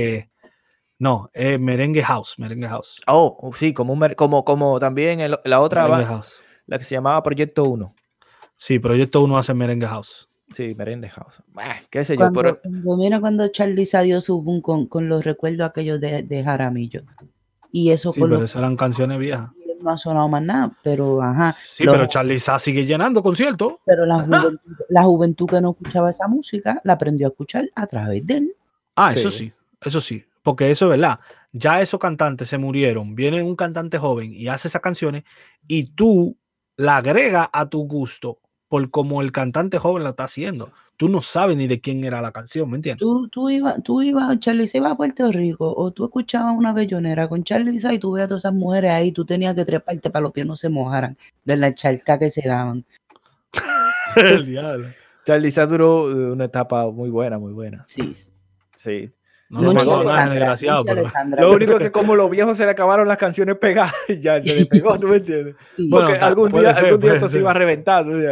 Merengue House. Oh, sí, como también la otra House. La que se llamaba Proyecto 1. Sí, Proyecto 1 hace Merengue House. Sí, Merengue House. Qué sé yo, pero mira cuando Charlie dio su boom con los recuerdos aquellos de Jaramillo. Y eso sí, pero esas eran canciones viejas. No ha sonado más nada, pero ajá. Sí, pero Charlie sigue llenando conciertos. Pero la juventud que no escuchaba esa música la aprendió a escuchar a través de él. Eso sí, porque eso es verdad. Ya esos cantantes se murieron, viene un cantante joven y hace esas canciones y tú la agregas a tu gusto por como el cantante joven la está haciendo. Tú no sabes ni de quién era la canción, ¿me entiendes? Tú ibas, Charlie se iba a Puerto Rico o tú escuchabas una bellonera con Charlie y tú veías a todas esas mujeres ahí, tú tenías que treparte para los pies no se mojaran de la charca que se daban. El diablo. Charlie duró una etapa muy buena. Sí. No, desgraciado, pero... Lo único es que como los viejos se le acabaron las canciones pegadas, ya se le pegó, ¿tú me entiendes? Sí. Porque algún día esto se iba a reventar, ¿tú?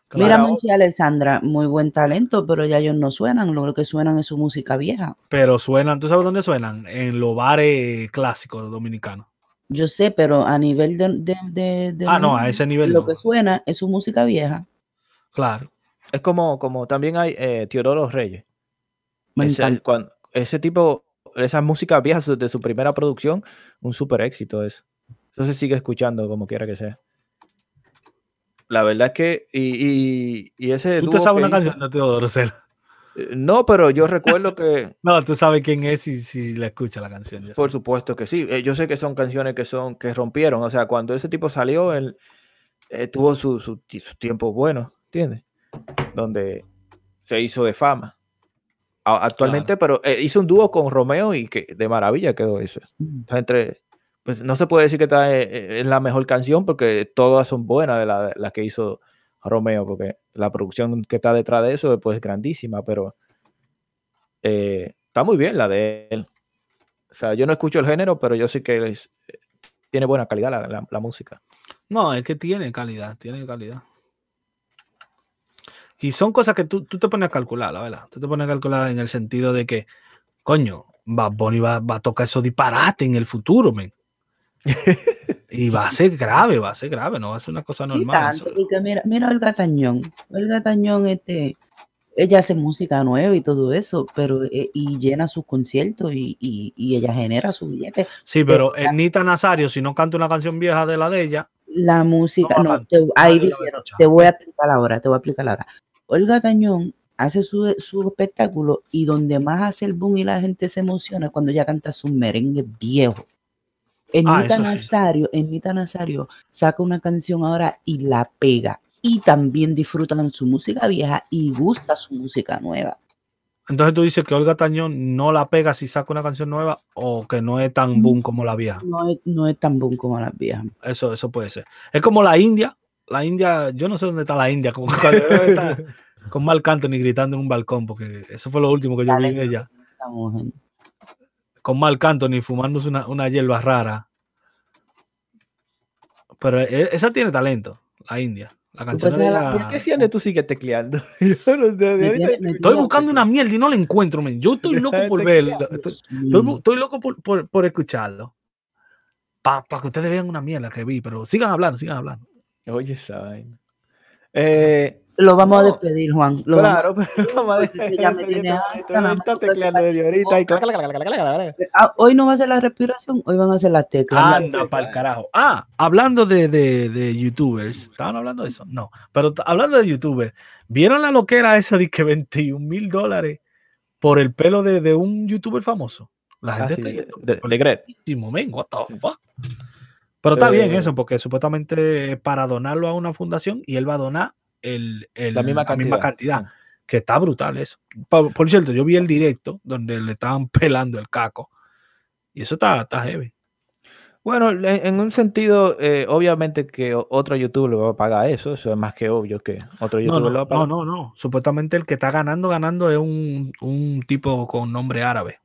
Mira, Monchi y Alessandra, muy buen talento, pero ya ellos no suenan, lo que suenan es su música vieja. Pero suenan, ¿tú sabes dónde suenan? En los bares clásicos dominicanos. Yo sé, pero a nivel de no, a ese nivel lo no. que suena es su música vieja. Claro. Es como también hay Teodoro Reyes. Me encanta. Ese tipo, esas músicas viejas de su primera producción, un súper éxito eso. Eso se sigue escuchando como quiera que sea. La verdad es que, y ese ¿Tú dúo te sabes que una hizo, canción de Teodoro Cela? No, pero yo recuerdo que... No, tú sabes quién es si la escucha la canción. Por supuesto que sí. Yo sé que son canciones que rompieron. O sea, cuando ese tipo salió, él tuvo su tiempo bueno, ¿entiendes? Donde se hizo de fama. Actualmente, Claro. pero hizo un dúo con Romeo y que de maravilla quedó eso. Pues no se puede decir que está es la mejor canción porque todas son buenas de las que hizo Romeo, porque la producción que está detrás de eso pues, es grandísima, pero está muy bien la de él. O sea, yo no escucho el género, pero yo sé que tiene buena calidad la música. No, es que tiene calidad, Y son cosas que tú te pones a calcular, la verdad. Tú te pones a calcular en el sentido de que, coño, Bad Bunny va a tocar esos disparates en el futuro, men. Y va a ser grave, no va a ser una cosa normal. Tanto, porque mira Olga Tañón. Olga Tañón, ella hace música nueva y todo eso, pero y llena sus conciertos y ella genera su billete. Sí, pero Nita Nazario, si no canta una canción vieja de la de ella, la música, ahí dijeron, te voy a explicar ahora. Olga Tañón hace su espectáculo y donde más hace el boom y la gente se emociona cuando ella canta sus merengues viejos. Nita Nazario saca una canción ahora y la pega. Y también disfrutan su música vieja y gusta su música nueva. Entonces tú dices que Olga Tañón no la pega si saca una canción nueva o que no es tan boom como la vieja. No es tan boom como las viejas. Eso puede ser. Es como la India. La India, yo no sé dónde está la India, como cuando está con Marc Anthony gritando en un balcón, porque eso fue lo último que yo vi de ella. Con Marc Anthony fumándose una hierba rara. Pero esa tiene talento, la India. La canción de ella... ¿Qué siendo tú sigues tecleando? Estoy buscando una mierda y no la encuentro, man. Yo estoy loco por verlo. Estoy loco por escucharlo. Para que ustedes vean una mierda que vi, pero sigan hablando. Oye, esa vaina. Lo vamos a despedir, Juan. Claro, pero vamos a despedir. Está tecleando de ahorita. Hoy no va a ser la respiración, hoy van a ser las teclas. Anda para el carajo. Hablando de youtubers. ¿Estaban hablando de eso? No. Pero hablando de youtubers, ¿vieron la loquera esa de que $21,000 por el pelo de un youtuber famoso? La gente de Gret. What the fuck? Pero está bien eso, porque supuestamente es para donarlo a una fundación y él va a donar la misma cantidad. Que está brutal eso. Por cierto, yo vi el directo donde le estaban pelando el caco y eso está heavy. Bueno, en un sentido, obviamente que otro youtuber le va a pagar eso es más que obvio que otro youtuber le va a pagar. No. Supuestamente el que está ganando es un tipo con nombre árabe.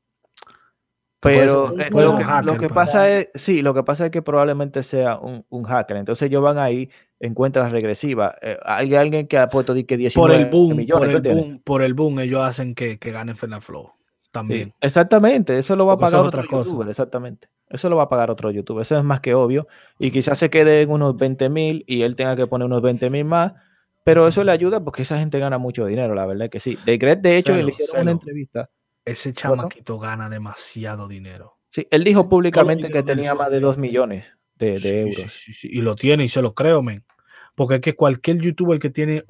Pero lo que pasa es que probablemente sea un hacker. Entonces ellos van ahí en cuentas regresivas. Hay alguien que ha puesto 19 millones. Por el boom ellos hacen que ganen Fernanfloo también. Sí, exactamente, eso lo va a pagar otro youtuber, exactamente. Eso lo va a pagar otro youtuber, eso es más que obvio. Y quizás se quede en unos 20,000 y él tenga que poner unos 20,000 más. Pero eso le ayuda porque esa gente gana mucho dinero, la verdad es que sí. De hecho, le hicieron una entrevista. Ese chamaquito gana demasiado dinero. Sí, él dijo públicamente que tenía más de 2 millones de euros. Sí, y lo tiene y se lo creo, men. Porque es que cualquier youtuber que tiene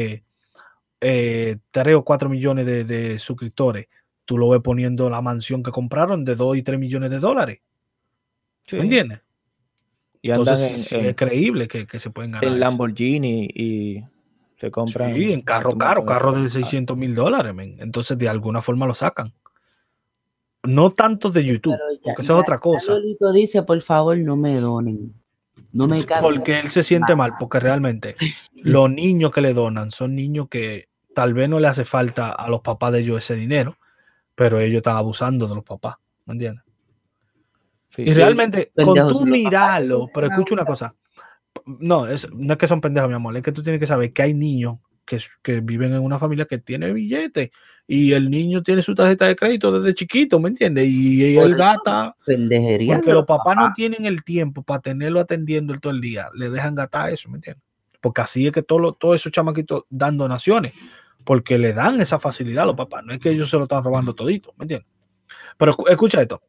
3 o 4 millones de suscriptores, tú lo ves poniendo la mansión que compraron de 2 y 3 millones de dólares. Sí. ¿Me entiendes? Y entonces es creíble que se pueden ganar. En Lamborghini y se compran. Sí, en carro de $600,000, men. Entonces de alguna forma lo sacan. No tanto de YouTube, porque eso es otra cosa. Lolito dice, por favor, no me donen. No me porque él se siente mal, porque realmente los niños que le donan son niños que tal vez no le hace falta a los papás de ellos ese dinero, pero ellos están abusando de los papás, ¿me entiendes? Sí, y realmente, con tú mirarlo, pero escucha una cosa, no es que son pendejos, mi amor, es que tú tienes que saber que hay niños que viven en una familia que tiene billetes y el niño tiene su tarjeta de crédito desde chiquito, ¿me entiendes? Y él gasta, pendejería porque los papás no tienen el tiempo para tenerlo atendiendo todo el día, le dejan gastar eso, ¿me entiendes? Porque así es que todos esos chamaquitos dan donaciones, porque le dan esa facilidad a los papás, no es que ellos se lo están robando todito, ¿me entiendes? Pero escucha esto,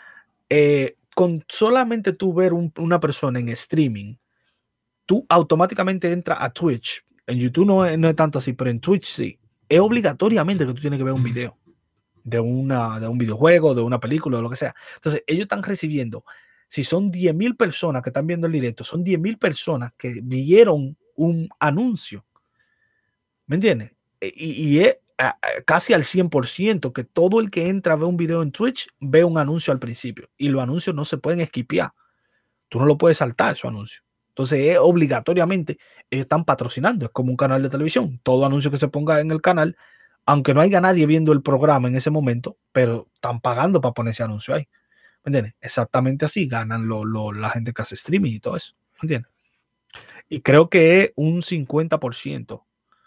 con solamente tú ver una persona en streaming, tú automáticamente entras a Twitch. En YouTube no es tanto así, pero en Twitch sí. Es obligatoriamente que tú tienes que ver un video de un videojuego, de una película, de lo que sea. Entonces, ellos están recibiendo, si son 10,000 personas que están viendo el directo, son 10,000 personas que vieron un anuncio. ¿Me entiendes? Y es casi al 100% que todo el que entra a ver un video en Twitch ve un anuncio al principio. Y los anuncios no se pueden esquipear. Tú no lo puedes saltar, esos anuncios. Entonces, obligatoriamente, ellos están patrocinando. Es como un canal de televisión. Todo anuncio que se ponga en el canal, aunque no haya nadie viendo el programa en ese momento, pero están pagando para poner ese anuncio ahí. ¿Me entiendes? Exactamente así ganan la gente que hace streaming y todo eso. ¿Me entiendes? Y creo que es un 50%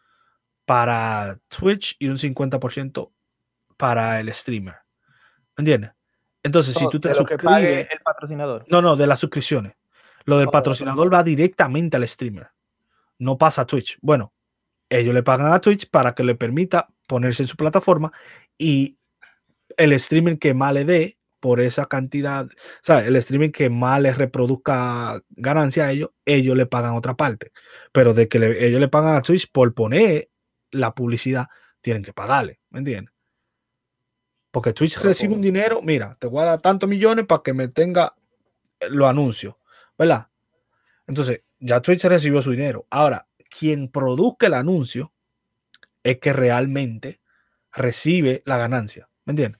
para Twitch y un 50% para el streamer. ¿Me entiendes? Entonces, si tú te suscribes... el patrocinador. No, de las suscripciones. Lo del patrocinador va directamente al streamer. No pasa a Twitch. Bueno, ellos le pagan a Twitch para que le permita ponerse en su plataforma y el streamer que más le dé por esa cantidad, o sea, el streamer que más les reproduzca ganancia a ellos le pagan otra parte. Pero de que ellos le pagan a Twitch por poner la publicidad, tienen que pagarle, ¿me entiendes? Porque Twitch recibe un dinero, mira, te voy a dar tantos millones para que me tenga los anuncios, ¿verdad? Entonces, ya Twitch recibió su dinero. Ahora, quien produzca el anuncio es que realmente recibe la ganancia, ¿me entiendes?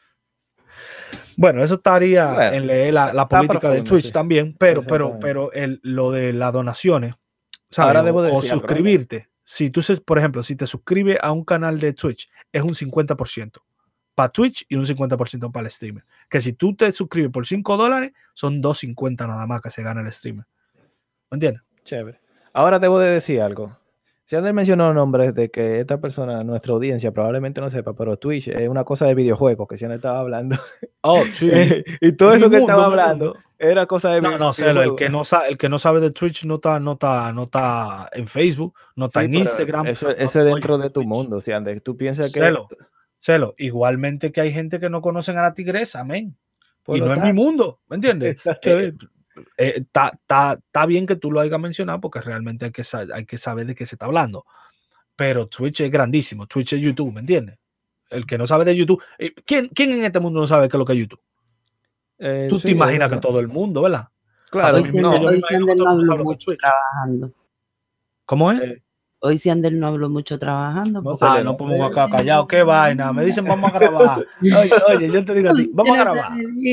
Bueno, eso estaría en leer la política de Twitch también, pero lo de las donaciones, ¿sabes? Ahora o suscribirte. Si tú, por ejemplo, si te suscribes a un canal de Twitch, es un 50% para Twitch y un 50% para el streamer. Que si tú te suscribes por $5, son $2.50 nada más que se gana el streamer. ¿Me entiendes? Chévere. Ahora debo de decir algo. Si Ander mencionó nombres de que esta persona, nuestra audiencia, probablemente no sepa, pero Twitch es una cosa de videojuegos que Ander estaba hablando. Oh, sí. Y todo eso que estaba hablando era cosa de videojuegos. No, el que no sabe de Twitch no está en Facebook, no está en Instagram. Eso es dentro de tu mundo, si Ander. Tú piensas que... Celo. Igualmente que hay gente que no conocen a la tigresa, amén. Pues y no es mi mundo, ¿me entiendes? Está bien que tú lo hayas mencionado porque realmente hay que saber de qué se está hablando. Pero Twitch es grandísimo. Twitch es YouTube, ¿me entiendes? El que no sabe de YouTube. ¿Quién en este mundo no sabe qué es lo que es YouTube? Tú te imaginas que todo el mundo, ¿verdad? Claro. Hoy Ander no habló mucho trabajando. ¿Cómo es? Hoy si Ander no habló mucho trabajando. No pongo acá callado, qué vaina. Me dicen vamos a grabar. Oye, yo te digo a ti, vamos a grabar.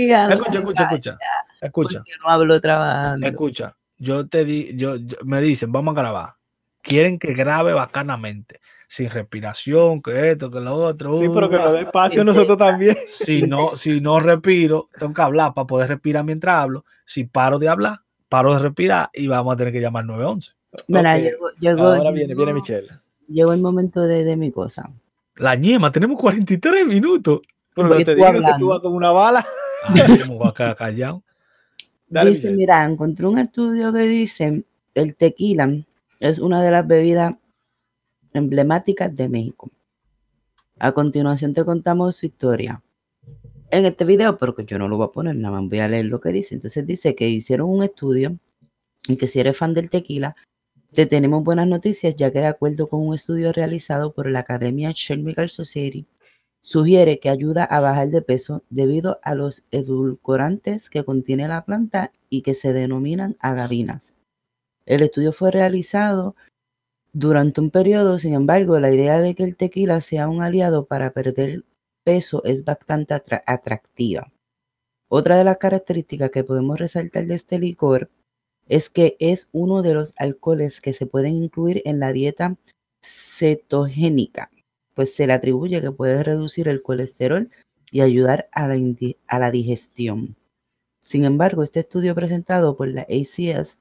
Escucha. No hablo trabajando. Escucha, me dicen vamos a grabar. Quieren que grabe bacanamente, sin respiración, que esto, que lo otro. Sí, pero que lo dé espacio nosotros también. Si no respiro, tengo que hablar para poder respirar mientras hablo. Si paro de hablar, paro de respirar y vamos a tener que llamar 911. Mira, ahora viene Michelle. Llegó el momento de mi cosa. La ñema, tenemos 43 minutos. Pero no te digo que tú vas como una bala. ¿Cómo va a callado? Dice, mira, encontré un estudio que dice el tequila es una de las bebidas emblemáticas de México. A continuación te contamos su historia. En este video, pero que yo no lo voy a poner, nada más voy a leer lo que dice. Entonces dice que hicieron un estudio en que si eres fan del tequila, te tenemos buenas noticias, ya que de acuerdo con un estudio realizado por la Academia Chemical Society, sugiere que ayuda a bajar de peso debido a los edulcorantes que contiene la planta y que se denominan agavinas. El estudio fue realizado durante un periodo, sin embargo, la idea de que el tequila sea un aliado para perder peso es bastante atractiva. Otra de las características que podemos resaltar de este licor es que es uno de los alcoholes que se pueden incluir en la dieta cetogénica, pues se le atribuye que puede reducir el colesterol y ayudar a la digestión. Sin embargo, este estudio presentado por la ACS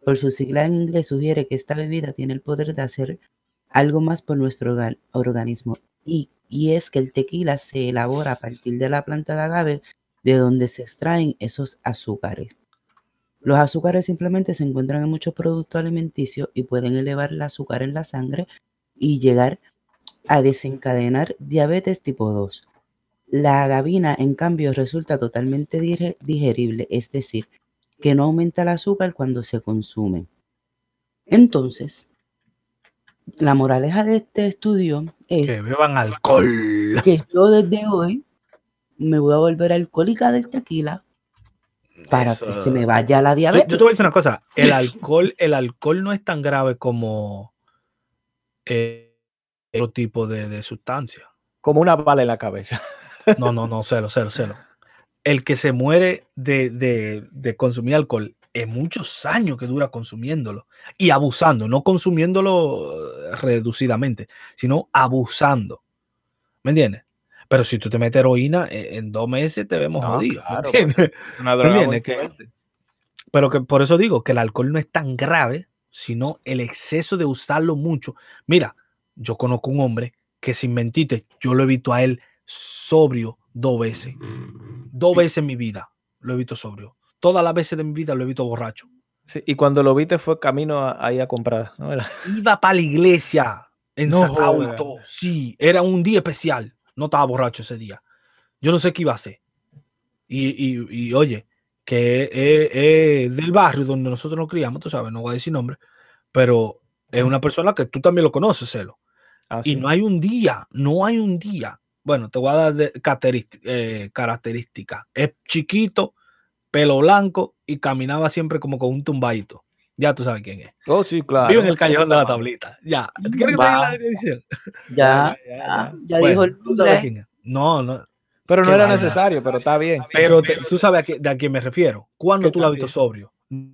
por su sigla en inglés, sugiere que esta bebida tiene el poder de hacer algo más por nuestro organismo. Y es que el tequila se elabora a partir de la planta de agave, de donde se extraen esos azúcares. Los azúcares simplemente se encuentran en muchos productos alimenticios y pueden elevar el azúcar en la sangre y llegar a desencadenar diabetes tipo 2. La agavina, en cambio, resulta totalmente digerible, es decir, que no aumenta el azúcar cuando se consume. Entonces, la moraleja de este estudio es que beban alcohol. Que yo desde hoy me voy a volver alcohólica del tequila para que se me vaya la diabetes. Yo te voy a decir una cosa, el alcohol no es tan grave como otro tipo de sustancia. Como una bala en la cabeza. No, cero. El que se muere de consumir alcohol es muchos años que dura consumiéndolo y abusando, no consumiéndolo reducidamente, sino abusando. ¿Me entiendes? Pero si tú te metes heroína, en 2 meses te vemos jodidos. Claro, ¿Me entiendes? Una droga ¿Me entiendes? Pero que por eso digo que el alcohol no es tan grave, sino el exceso de usarlo mucho. Mira, yo conozco un hombre que, sin mentirte, yo lo he visto a él sobrio 2 veces. 2 veces en mi vida lo he visto sobrio. Todas las veces de mi vida lo he visto borracho. Sí, y cuando lo viste fue camino ahí a comprar, ¿no? Iba para la iglesia ensacado y todo. Sí, era un día especial. No estaba borracho ese día. Yo no sé qué iba a hacer. Y oye, que es del barrio donde nosotros nos criamos, tú sabes, no voy a decir nombre, pero es una persona que tú también lo conoces, Celo. Y sí. no hay un día. Bueno, te voy a dar características. Es chiquito, pelo blanco y caminaba siempre como con un tumbadito. Ya tú sabes quién es. Oh, sí, claro. Vive en el callejón de la tablita. Ya. ¿Quieres que te diga la definición? Ya bueno, dijo el tú sabes quién es. No. Pero no era necesario, pero está bien. Pero tú sabes a quién me refiero. ¿Cuándo tú lo has visto sobrio?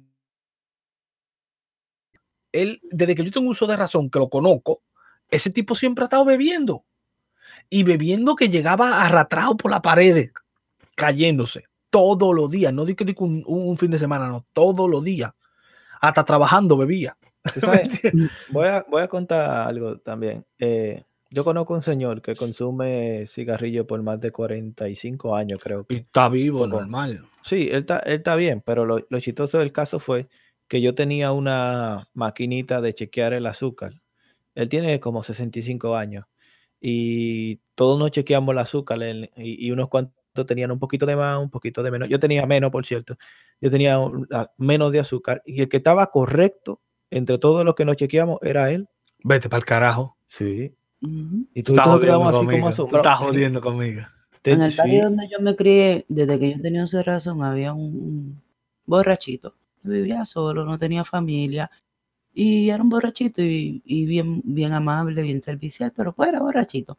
Él, desde que yo tengo uso de razón, que lo conozco, ese tipo siempre ha estado bebiendo. Y bebiendo que llegaba arrastrado por la pared, cayéndose todos los días. No digo un fin de semana, no, todos los días. Hasta trabajando bebía. ¿Sabes? Voy a contar algo también. Yo conozco un señor que consume cigarrillo por más de 45 años, creo. Y está vivo, normal. Sí, él está bien, pero lo chistoso del caso fue que yo tenía una maquinita de chequear el azúcar. Él tiene como 65 años y todos nos chequeamos el azúcar y unos cuantos tenían un poquito de más, un poquito de menos. Yo tenía menos, por cierto. Yo tenía menos de azúcar y el que estaba correcto entre todos los que nos chequeamos era él. Vete para el carajo. Sí. Y tú estás jodiendo conmigo. En el barrio donde yo me crié, desde que yo tenía esa razón, había un borrachito. Vivía solo, no tenía familia. Y era un borrachito y bien amable, bien servicial, pero pues era borrachito.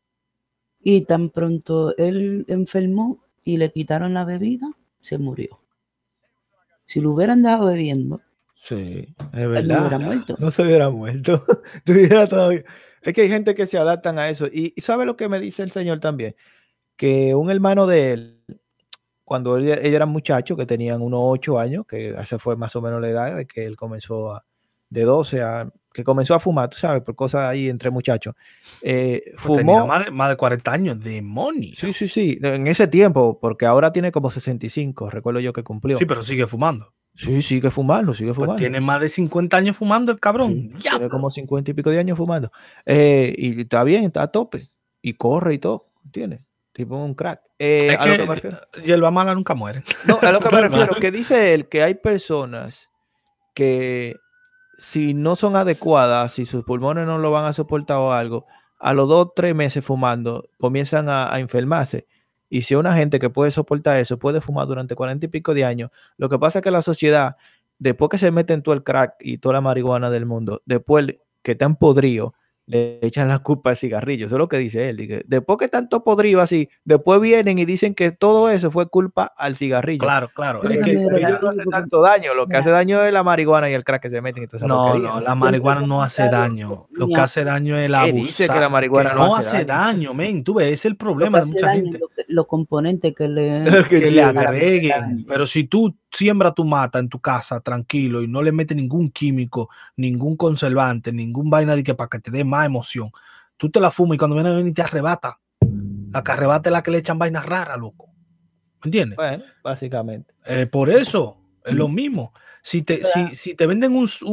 Y tan pronto él enfermó y le quitaron la bebida, se murió. Si lo hubieran dado bebiendo, sí, es verdad. Él no hubiera muerto. No se hubiera muerto. Tuviera todavía. Es que hay gente que se adaptan a eso. Y ¿sabe lo que me dice el señor también? Que un hermano de él, cuando ellos eran muchachos, que tenían unos 8 años, que esa fue más o menos la edad de que él comenzó de 12 a que comenzó a fumar, tú sabes, por cosas ahí entre muchachos. Fumó. Tenía más de 40 años, demonio. Sí, en ese tiempo, porque ahora tiene como 65, recuerdo yo que cumplió. Sí, pero sigue fumando. Sí, sigue fumando. Pues tiene más de 50 años fumando el cabrón. Sí, tiene como 50 y pico de años fumando. Y está bien, está a tope. Y corre y todo, ¿entiendes? Tipo un crack. Es que me refiero. Hierba mala nunca muere. No, a lo que me refiero, que dice él que hay personas que si no son adecuadas, si sus pulmones no lo van a soportar o algo, a los 2 o 3 meses fumando comienzan a enfermarse. Y si una gente que puede soportar eso puede fumar durante 40 y pico de años, lo que pasa es que la sociedad, después que se meten todo el crack y toda la marihuana del mundo, después que están podridos, le echan la culpa al cigarrillo. Eso es lo que dice él. Después que tanto podrido así, después vienen y dicen que todo eso fue culpa al cigarrillo. Claro. Es que el cigarrillo no hace tanto daño. Lo que hace daño es la marihuana y el crack que se meten. Y toda esa porquería. No, la marihuana no hace daño. Lo que hace daño es la abusar. Dice que la marihuana no hace daño, men. Tú ves, es el problema de mucha gente. los componentes que le agreguen. Pero si tú siembras tu mata en tu casa tranquilo y no le metes ningún químico, ningún conservante, ningún vaina de que para que te dé más emoción, tú te la fumas y cuando viene y te arrebata. La que arrebata es la que le echan vainas raras, loco. ¿Me entiendes? Bueno, básicamente. Por eso es lo mismo. Si te venden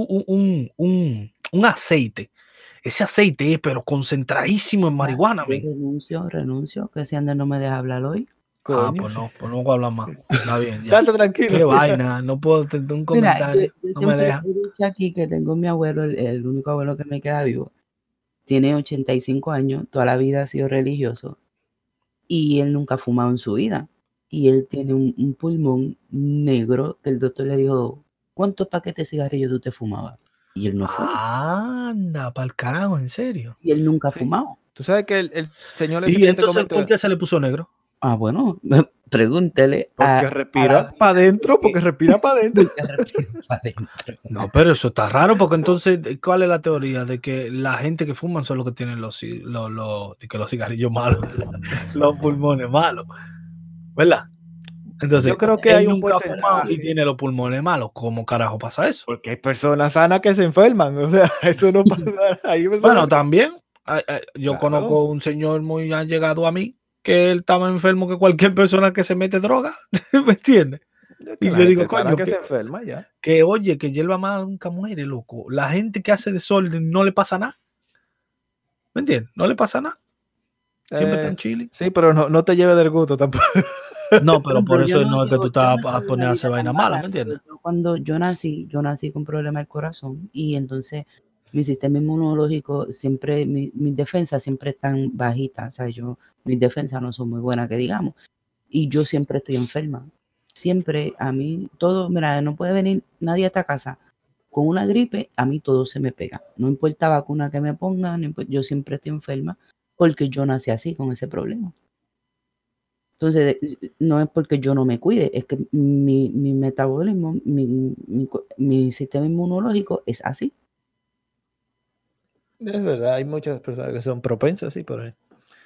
un aceite, ese aceite es pero concentradísimo en marihuana. Renuncio, que si Ander no me deja hablar hoy. Pues no voy a hablar más. Está bien. Date tranquilo. Qué vaina, no puedo tener un comentario. Yo no me deja. He dicho aquí que tengo mi abuelo, el único abuelo que me queda vivo. Tiene 85 años, toda la vida ha sido religioso y él nunca ha fumado en su vida. Y él tiene un pulmón negro que el doctor le dijo, ¿cuántos paquetes de cigarrillos tú te fumabas? Y él no fuma. Anda, para el carajo, en serio. Y él nunca ha fumado. Tú sabes que el señor... ¿Y entonces por qué se le puso negro? Bueno, pregúntele. Porque respira para adentro, porque respira para adentro. No, pero eso está raro, porque entonces, ¿cuál es la teoría? De que la gente que fuman son los que tienen los cigarrillos malos, los pulmones malos, ¿verdad? Entonces, yo creo que hay un porcentaje y tiene los pulmones malos. ¿Cómo carajo pasa eso? Porque hay personas sanas que se enferman, o sea, eso no pasa. Bueno, también, yo conozco un señor muy allegado a mí, que él estaba enfermo que cualquier persona que se mete droga, ¿me entiendes? Y le digo, coño, que se enferma ya. Que oye, que hierba mala nunca muere, loco. La gente que hace desorden no le pasa nada. ¿Me entiendes? No le pasa nada. Siempre están chile. Sí, pero no te lleve del gusto tampoco. No, pero por eso no es que tú te vas a poner a hacer vaina mala, ¿me entiendes? Cuando yo nací con problemas del corazón y entonces mi sistema inmunológico siempre, mis defensas siempre están bajitas, o sea, mis defensas no son muy buenas, que digamos, y yo siempre estoy enferma. Siempre a mí todo, mira, no puede venir nadie a esta casa con una gripe, a mí todo se me pega. No importa vacuna que me pongan, yo siempre estoy enferma porque yo nací así, con ese problema. Entonces, no es porque yo no me cuide, es que mi metabolismo, mi sistema inmunológico es así. Es verdad, hay muchas personas que son propensas, sí, por ahí.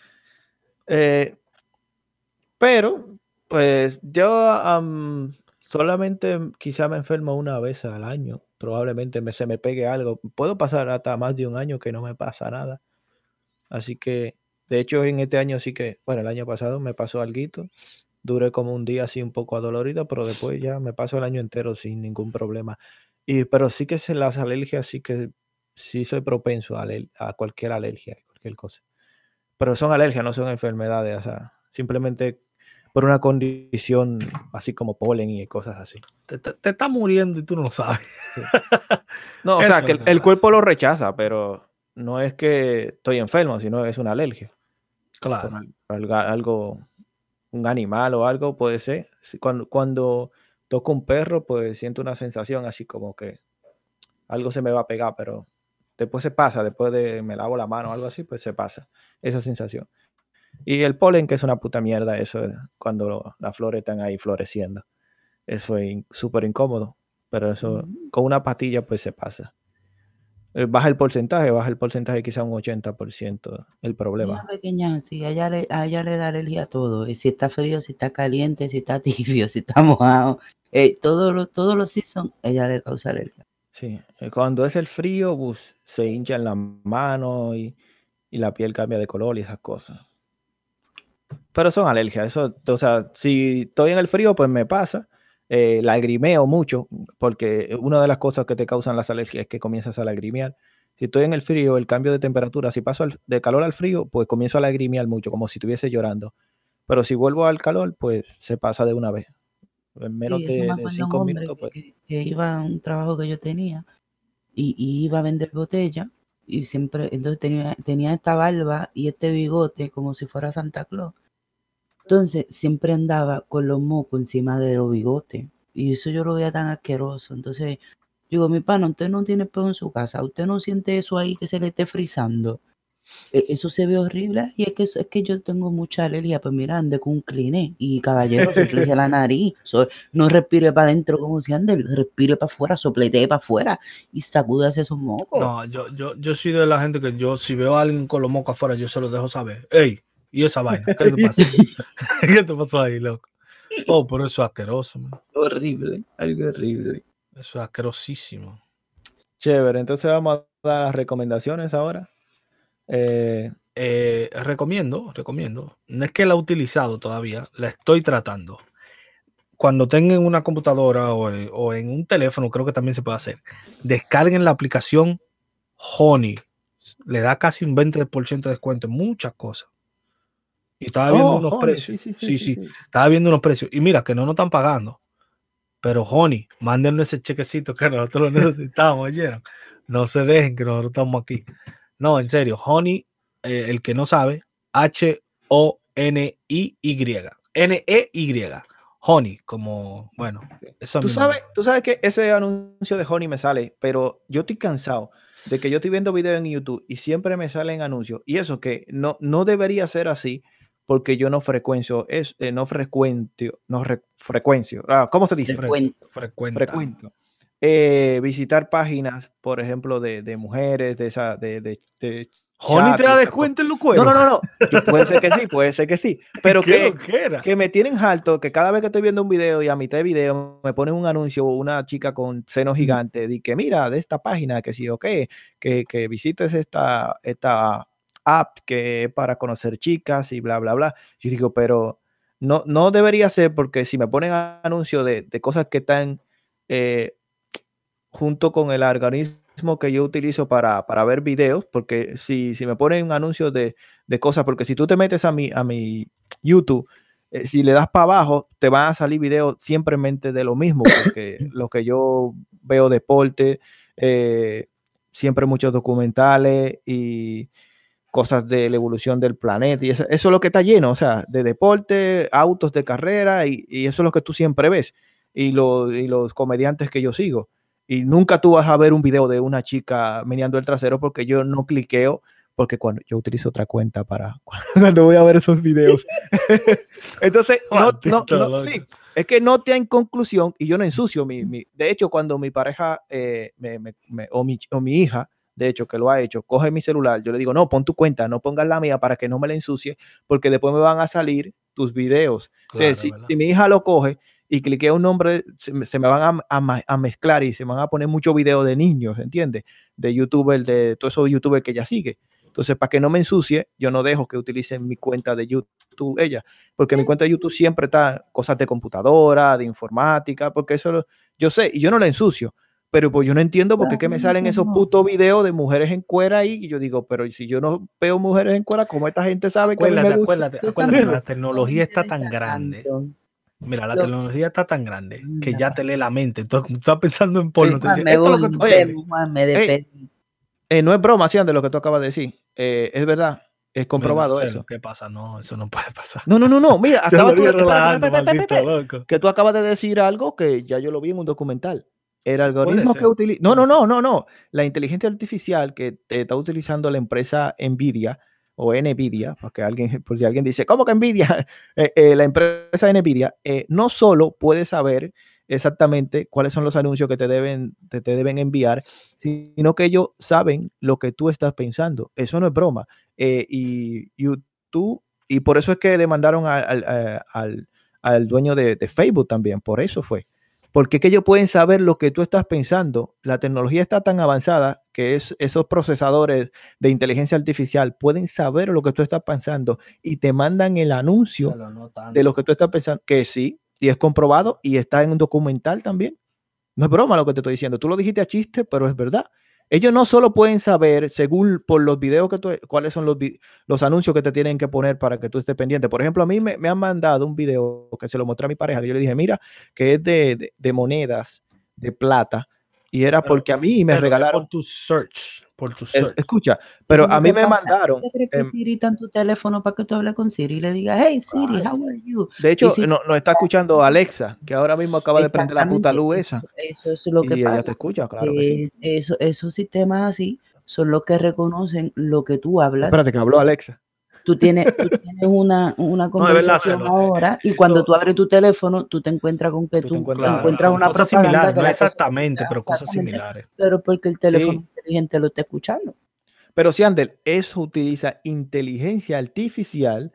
Pero, pues, yo solamente quizá me enfermo una vez al año. Probablemente se me pegue algo. Puedo pasar hasta más de un año que no me pasa nada. Así que, de hecho, en este año sí que, bueno, el año pasado me pasó alguito. Duré como un día así un poco adolorido, pero después ya me paso el año entero sin ningún problema. Pero sí que las alergias, sí que sí soy propenso a cualquier alergia, cualquier cosa. Pero son alergias, no son enfermedades, o sea, simplemente por una condición así como polen y cosas así. Te está muriendo y tú no lo sabes. No, o sea, que el cuerpo lo rechaza, pero no es que estoy enfermo, sino es una alergia. Claro. Por algo, un animal o algo puede ser. Cuando toco un perro, pues siento una sensación así como que algo se me va a pegar, pero después se pasa, después de me lavo la mano o algo así, pues se pasa esa sensación. Y el polen, que es una puta mierda, eso es cuando las flores están ahí floreciendo. Eso es súper incómodo, pero eso con una pastilla pues se pasa. Baja el porcentaje quizá un 80% el problema. Una pequeña así, a ella le da alergia a todo. Si está frío, si está caliente, si está tibio, si está mojado. Todos los seasons, ella le causa alergia. Sí, cuando es el frío, se hinchan las manos y la piel cambia de color y esas cosas. Pero son alergias, eso, o sea, si estoy en el frío, pues me pasa. Lagrimeo mucho, porque una de las cosas que te causan las alergias es que comienzas a lagrimear. Si estoy en el frío, el cambio de temperatura, si paso de calor al frío, pues comienzo a lagrimear mucho, como si estuviese llorando. Pero si vuelvo al calor, pues se pasa de una vez. En menos de 5 minutos. Pues. Que iba a un trabajo que yo tenía y iba a vender botella y siempre, entonces tenía esta barba y este bigote como si fuera Santa Claus. Entonces siempre andaba con los mocos encima de los bigotes y eso yo lo veía tan asqueroso. Entonces digo, mi pana, usted no tiene pelo en su casa, usted no siente eso ahí que se le esté frizando. Eso se ve horrible y es que yo tengo mucha alergia, pues mira, ande con un Kleenex y caballero, soplese la nariz, no respire para adentro como si ande, respire para afuera, sopletee para afuera y sacúdase esos mocos. No, yo soy de la gente que yo si veo a alguien con los mocos afuera, yo se los dejo saber, ey, ¿Y esa vaina? ¿Qué te pasó? ¿Qué te pasó ahí, loco? Oh, pero eso es asqueroso, man. Horrible, algo horrible. Eso es asquerosísimo. Chévere, entonces vamos a dar las recomendaciones ahora. Recomiendo. No es que la he utilizado todavía, la estoy tratando. Cuando tengan una computadora o en un teléfono, creo que también se puede hacer. Descarguen la aplicación Honey. Le da casi un 20% de descuento en muchas cosas. Y estaba viendo unos Honey, precios. Sí. Estaba viendo unos precios. Y mira, que no nos están pagando. Pero Honey, mándennos ese chequecito que nosotros lo necesitamos, ¿oyeron? No se dejen que nosotros estamos aquí. No, en serio, Honey, el que no sabe, H-O-N-I-Y. N-E-Y. Honey, como, bueno. Tú sabes que ese anuncio de Honey me sale, pero yo estoy cansado de que yo estoy viendo videos en YouTube y siempre me salen anuncios. Y eso que no debería ser así, porque yo no frecuencio, ¿cómo se dice? Frecuento. Visitar páginas, por ejemplo, de mujeres, de Honey te da descuento en los cueros. No. Puede ser que sí. Pero que me tienen harto, que cada vez que estoy viendo un video y a mitad de video me ponen un anuncio una chica con senos gigantes y que mira, de esta página, que sí o qué, que visites esta app que es para conocer chicas y bla, bla, bla. Yo digo, pero no debería ser, porque si me ponen anuncios de cosas que están junto con el algoritmo que yo utilizo para ver videos, porque si me ponen anuncios de cosas, porque si tú te metes a mi YouTube, si le das para abajo, te van a salir videos simplemente de lo mismo, porque lo que yo veo, deporte, siempre muchos documentales y cosas de la evolución del planeta, y eso es lo que está lleno, o sea, de deporte, autos de carrera, y eso es lo que tú siempre ves, y los comediantes que yo sigo. Y nunca tú vas a ver un video de una chica meneando el trasero, porque yo no cliqueo, porque cuando yo utilizo otra cuenta para cuando voy a ver esos videos. Entonces, sí, es que no te en conclusión, y yo no ensucio de hecho, cuando mi pareja o mi hija, de hecho, que lo ha hecho, coge mi celular, yo le digo, no, pon tu cuenta, no pongas la mía para que no me la ensucie, porque después me van a salir tus videos. Claro, entonces, si mi hija lo coge y cliquea un nombre, se me van a mezclar y se me van a poner muchos videos de niños, ¿entiendes? De youtubers, de todos esos youtubers que ella sigue. Entonces, para que no me ensucie, yo no dejo que utilicen mi cuenta de YouTube ella, porque mi cuenta de YouTube siempre está cosas de computadora, de informática, porque eso yo sé, y yo no la ensucio, pero pues yo no entiendo por qué que me salen esos putos videos de mujeres en cuera ahí, y yo digo, pero si yo no veo mujeres en cuera, ¿cómo esta gente sabe que a mí me gusta? Acuérdate, la tecnología está tan grande. Mira, la tecnología está tan grande que ya te lee la mente. Entonces, tú estás pensando en porno. Sí, esto es lo que tú quieres. No es broma, Cian, de lo que tú acabas de decir. Es verdad. Es comprobado eso. ¿Qué pasa? No, eso no puede pasar. No. Mira, que tú acabas de decir algo que ya yo lo vi en un documental. El algoritmo que utiliza... No. La inteligencia artificial que está utilizando la empresa Nvidia o Nvidia, porque por si alguien dice, ¿cómo que Nvidia? La empresa Nvidia no solo puede saber exactamente cuáles son los anuncios que te deben enviar, sino que ellos saben lo que tú estás pensando. Eso no es broma. Y YouTube, y por eso es que demandaron al dueño de Facebook también, por eso fue. Porque que ellos pueden saber lo que tú estás pensando. La tecnología está tan avanzada que esos procesadores de inteligencia artificial pueden saber lo que tú estás pensando y te mandan el anuncio de lo que tú estás pensando, que sí, y es comprobado y está en un documental también. No es broma lo que te estoy diciendo. Tú lo dijiste a chiste, pero es verdad. Ellos no solo pueden saber, según por los videos cuáles son los anuncios que te tienen que poner para que tú estés pendiente. Por ejemplo, a mí me han mandado un video que se lo mostré a mi pareja. Yo le dije, mira, que es de monedas de plata. Y era porque a mí me regalaron. Por tu search. Escucha, pero a mí me mandaron. ¿Te crees que Siri está en tu teléfono para que tú hables con Siri y le digas, hey Siri, how are you? De hecho, nos está escuchando Alexa, que ahora mismo acaba de prender la puta luz esa. Eso es lo que pasa. Ella te escucha, claro que sí. Esos sistemas así son los que reconocen lo que tú hablas. Espérate, que habló Alexa. Tú tienes una conversación ahora y cuando tú abres tu teléfono, tú te encuentras con que tú encuentras una cosa similar, no exactamente, pero cosas similares. Pero porque el teléfono inteligente lo está escuchando. Pero si Andel, eso utiliza inteligencia artificial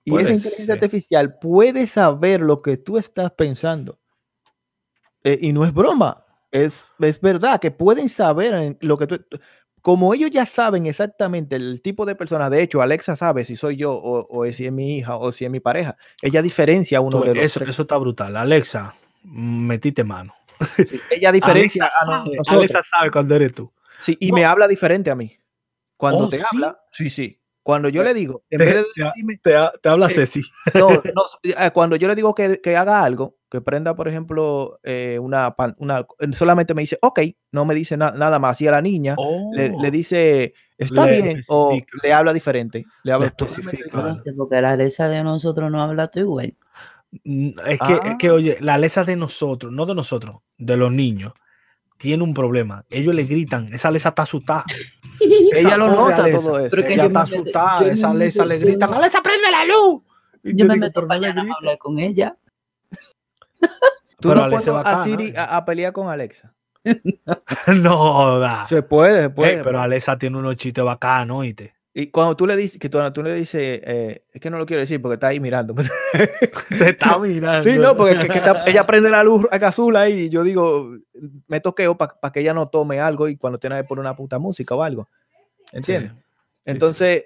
Y esa inteligencia artificial puede saber lo que tú estás pensando. Y no es broma, es verdad que pueden saber lo que tú... Como ellos ya saben exactamente el tipo de persona, de hecho, Alexa sabe si soy yo o si es mi hija o si es mi pareja. Ella diferencia uno de los tres. Eso está brutal. Alexa, metiste mano. Sí, ella diferencia Alexa sabe cuando eres tú. Sí, y me habla diferente a mí. Cuando te habla, sí. Cuando yo le digo, en vez de decirme, te habla Ceci. No, cuando yo le digo que haga algo, que prenda, por ejemplo, solamente me dice, ok, no me dice nada más. Y a la niña le dice, está bien, o le habla diferente. Le habla específica. Porque la Alexa de nosotros no habla todo igual. Es que, oye, la Alexa de nosotros, no de nosotros, de los niños, tiene un problema. Ellos le gritan, esa Alexa está asustada. Ella lo nota todo eso. Ella está asustada, esa Alexa le gritan, Alexa, prende la luz. Y yo me meto para allá a hablar con ella. ¿Tú no puedes a Siri a pelear con Alexa? No, da. Se puede. Pero Alexa tiene unos chistes bacanos, ¿oíste? Y cuando tú le dices, es que no lo quiero decir porque está ahí mirando. Te está mirando. Sí, no, porque ella prende la luz azul ahí y yo digo, me toqueo para que ella no tome algo y cuando tiene que poner una puta música o algo. ¿Entiendes? Sí. Entonces,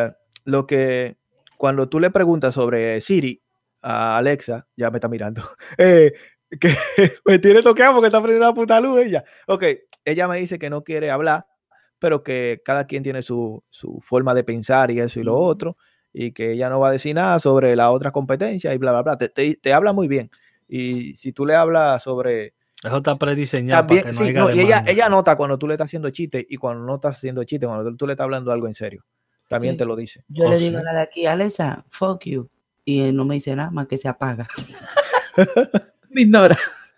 cuando tú le preguntas sobre Siri a Alexa, ya me está mirando, que me tiene toqueado porque está prendiendo la puta luz ella. Ok, ella me dice que no quiere hablar, pero que cada quien tiene su forma de pensar y eso y lo otro, y que ella no va a decir nada sobre la otra competencia y bla, bla, bla. Te habla muy bien. Y si tú le hablas sobre... Eso está prediseñado también, para que no haya y ella nota cuando tú le estás haciendo chiste y cuando no estás haciendo chiste, cuando tú le estás hablando algo en serio. También te lo dice. Yo le digo a la de aquí, Alexa, fuck you. Y él no me dice nada más que se apaga. Me ignora.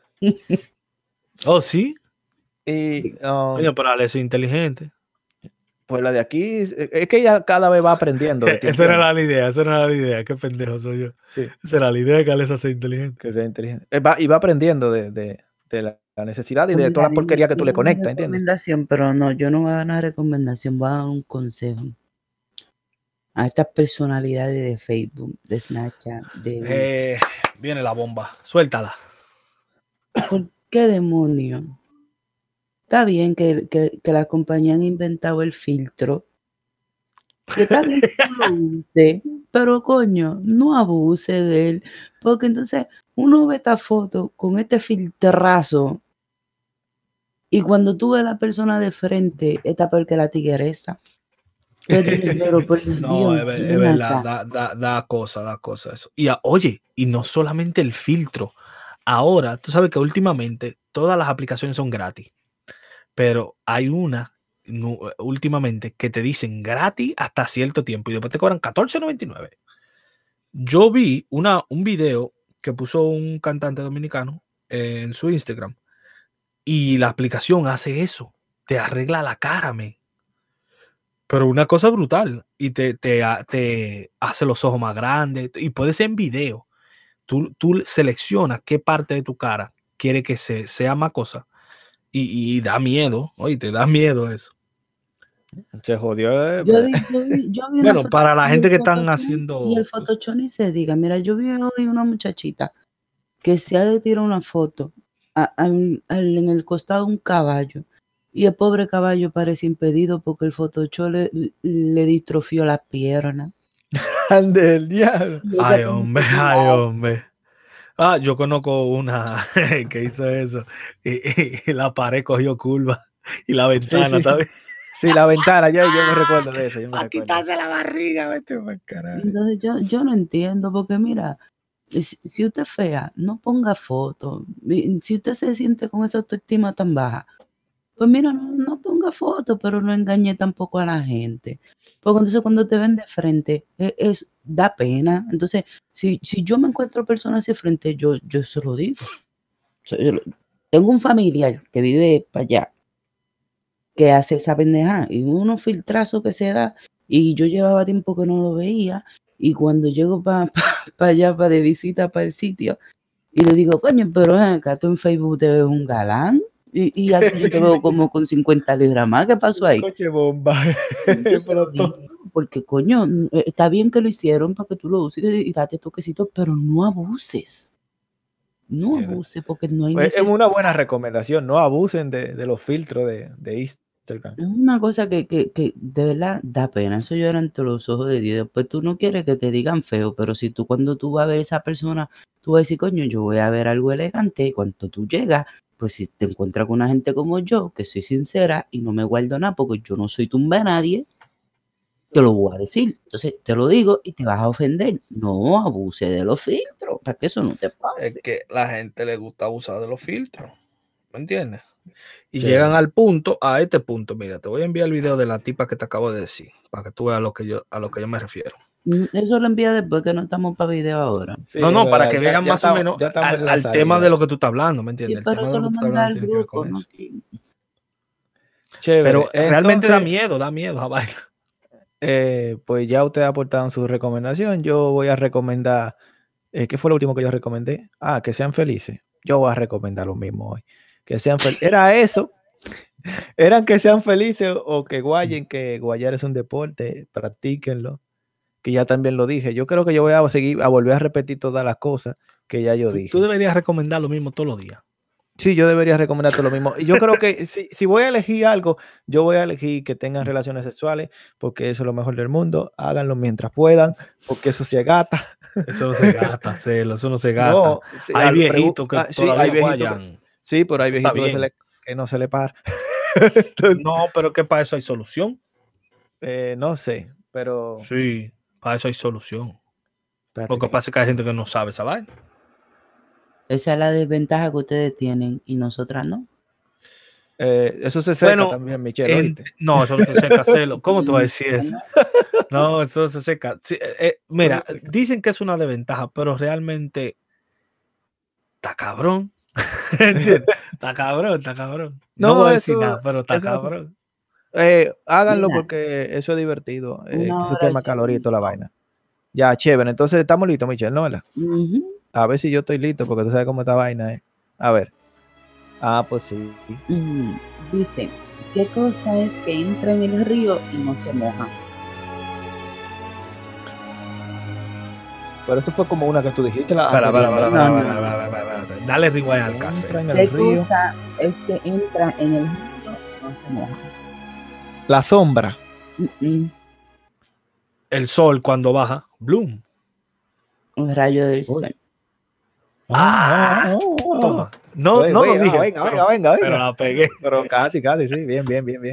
Oh, sí. Oye, pero Alexa es inteligente. Pues la de aquí, es que ella cada vez va aprendiendo. Esa era la idea. Qué pendejo soy yo. Sí. Esa era la idea, que Alexa sea inteligente. Que sea inteligente. Y va aprendiendo de la necesidad y de toda la porquería que tú le conectas, ¿entiendes? Pero no, yo no voy a dar una recomendación, voy a dar un consejo a estas personalidades de Facebook, de Snapchat, viene la bomba, suéltala. ¿Por qué demonios? Está bien que la compañía han inventado el filtro, que está bien que lo use, pero coño, no abuse de él, porque entonces uno ve esta foto con este filtrazo y cuando tú ves a la persona de frente, está peor que la tigresa. No, es verdad, da cosa eso. Y oye, y no solamente el filtro. Ahora, tú sabes que últimamente todas las aplicaciones son gratis, pero hay una últimamente que te dicen gratis hasta cierto tiempo y después te cobran $14.99. Yo vi un video que puso un cantante dominicano en su Instagram y la aplicación hace eso, te arregla la cara, pero una cosa brutal y te hace los ojos más grandes y puede ser en video. Tú seleccionas qué parte de tu cara quiere que sea más cosa y da miedo, oye, te da miedo eso. Se jodió. Yo vi bueno, para la gente que están haciendo... Y el Photoshop ni se diga. Mira, yo vi hoy una muchachita que se ha de tirar una foto en el costado de un caballo. Y el pobre caballo parece impedido porque el Photoshop le distrofió las piernas. ¡Del diablo! Ay, hombre. Yo conozco una que hizo eso y la pared cogió curva y la ventana también. Sí, la ventana, yo me recuerdo de eso. A quitarse la barriga, vete por carajo. Entonces yo no entiendo, porque mira, si usted es fea, no ponga fotos. Si usted se siente con esa autoestima tan baja, pues mira, no ponga fotos, pero no engañe tampoco a la gente. Porque entonces cuando te ven de frente, da pena. Entonces, si yo me encuentro personas de frente, yo se lo digo. Tengo un familiar que vive para allá, que hace esa pendeja y unos filtrazos que se da, y yo llevaba tiempo que no lo veía, y cuando llego para allá, para de visita para el sitio, y le digo, coño, pero acá tú en Facebook te ves un galán, y aquí yo te veo como con 50 libras más. ¿Qué pasó ahí? Coche bomba. porque coño, está bien que lo hicieron para que tú lo uses y date toquecitos, pero no abuses. No Sí, abuses porque no hay pues es necesidad. una buena recomendación, no abusen de los filtros de Instagram. Es una cosa que de verdad da pena. Eso llora ante los ojos de Dios. Después tú no quieres que te digan feo, pero si tú cuando tú vas a ver a esa persona, tú vas a decir, coño, yo voy a ver algo elegante. Y cuando tú llegas, pues si te encuentras con una gente como yo, que soy sincera y no me guardo nada porque yo no soy tumba a nadie, te lo voy a decir. Entonces te lo digo y te vas a ofender. No abuse de los filtros, para que eso no te Es pase. que la gente le gusta abusar de los filtros, ¿me entiendes? Y Sí. llegan al punto, a este punto, mira, te voy a enviar el video de la tipa que te acabo de decir, para que tú veas a lo que yo me refiero. Eso lo envía después que no estamos para video ahora. Sí, No, es no, para verdad, que vean más o menos ya estamos en la al tema salida. de lo que tú estás hablando, ¿me Sí, entiendes? El pero tema de eso lo lo que tú estás manda hablando al tiene que ver grupo, con ¿no? eso. Chévere. Pero realmente Entonces, da miedo a vaina. pues ya ustedes aportaron su recomendación. Yo voy a recomendar, ¿qué fue lo último que yo recomendé? Ah, que sean felices. Yo voy a recomendar lo mismo hoy. Que sean felices. Era eso. Eran que sean felices o que guayen, que guayar es un deporte, practíquenlo. Que ya también lo dije. Yo creo que yo voy a seguir, a volver a repetir todas las cosas que ya yo Tú dije. deberías recomendar lo mismo todos los días. Sí, yo debería recomendarte lo mismo. Y yo creo que si voy a elegir algo, yo voy a elegir que tengan relaciones sexuales, porque eso es lo mejor del mundo. Háganlo mientras puedan, porque eso se gata. Eso no se gasta, Celo, eso no se gasta. No, sí, Hay viejitos que sí, todavía hay viejitos guayan. sí, pero hay Eso está viejitos bien. que no se le para. Entonces, No, pero que para eso hay solución. no sé, pero Sí, para eso hay solución. espérate Lo que que- pasa es que hay gente que no sabe esa vaina. Esa es la desventaja que ustedes tienen y nosotras no. eso se seca Bueno, también, Michelle, ¿oíste? no, eso no se seca, Celo. ¿Cómo te vas a decir eso? No, eso se seca. Sí, mira, dicen que es una desventaja, pero realmente está cabrón. ¿Entiendes? Está cabrón. No voy a decir nada, pero está cabrón. Háganlo Mira, porque eso es divertido. Que una eso hora quema y caloría y toda la 5. vaina. Ya, chévere. Entonces estamos listos, Michelle, ¿no? ¿Verdad? Ujú. A ver si yo estoy listo, porque tú sabes cómo esta vaina es. A ver. Ah, pues sí. Dice, ¿qué cosa es que entra en el río y no se moja? Pero eso fue como una que tú dijiste la Para. anteriormente. Dale rewind al Entra cassette. en el ¿Qué río. cosa es que entra en el río y no se moja? La sombra. El sol cuando baja, bloom. Un rayo del Uy. sol. Toma. No lo dije. Venga. Pero la pegué. Pero casi, sí. Bien.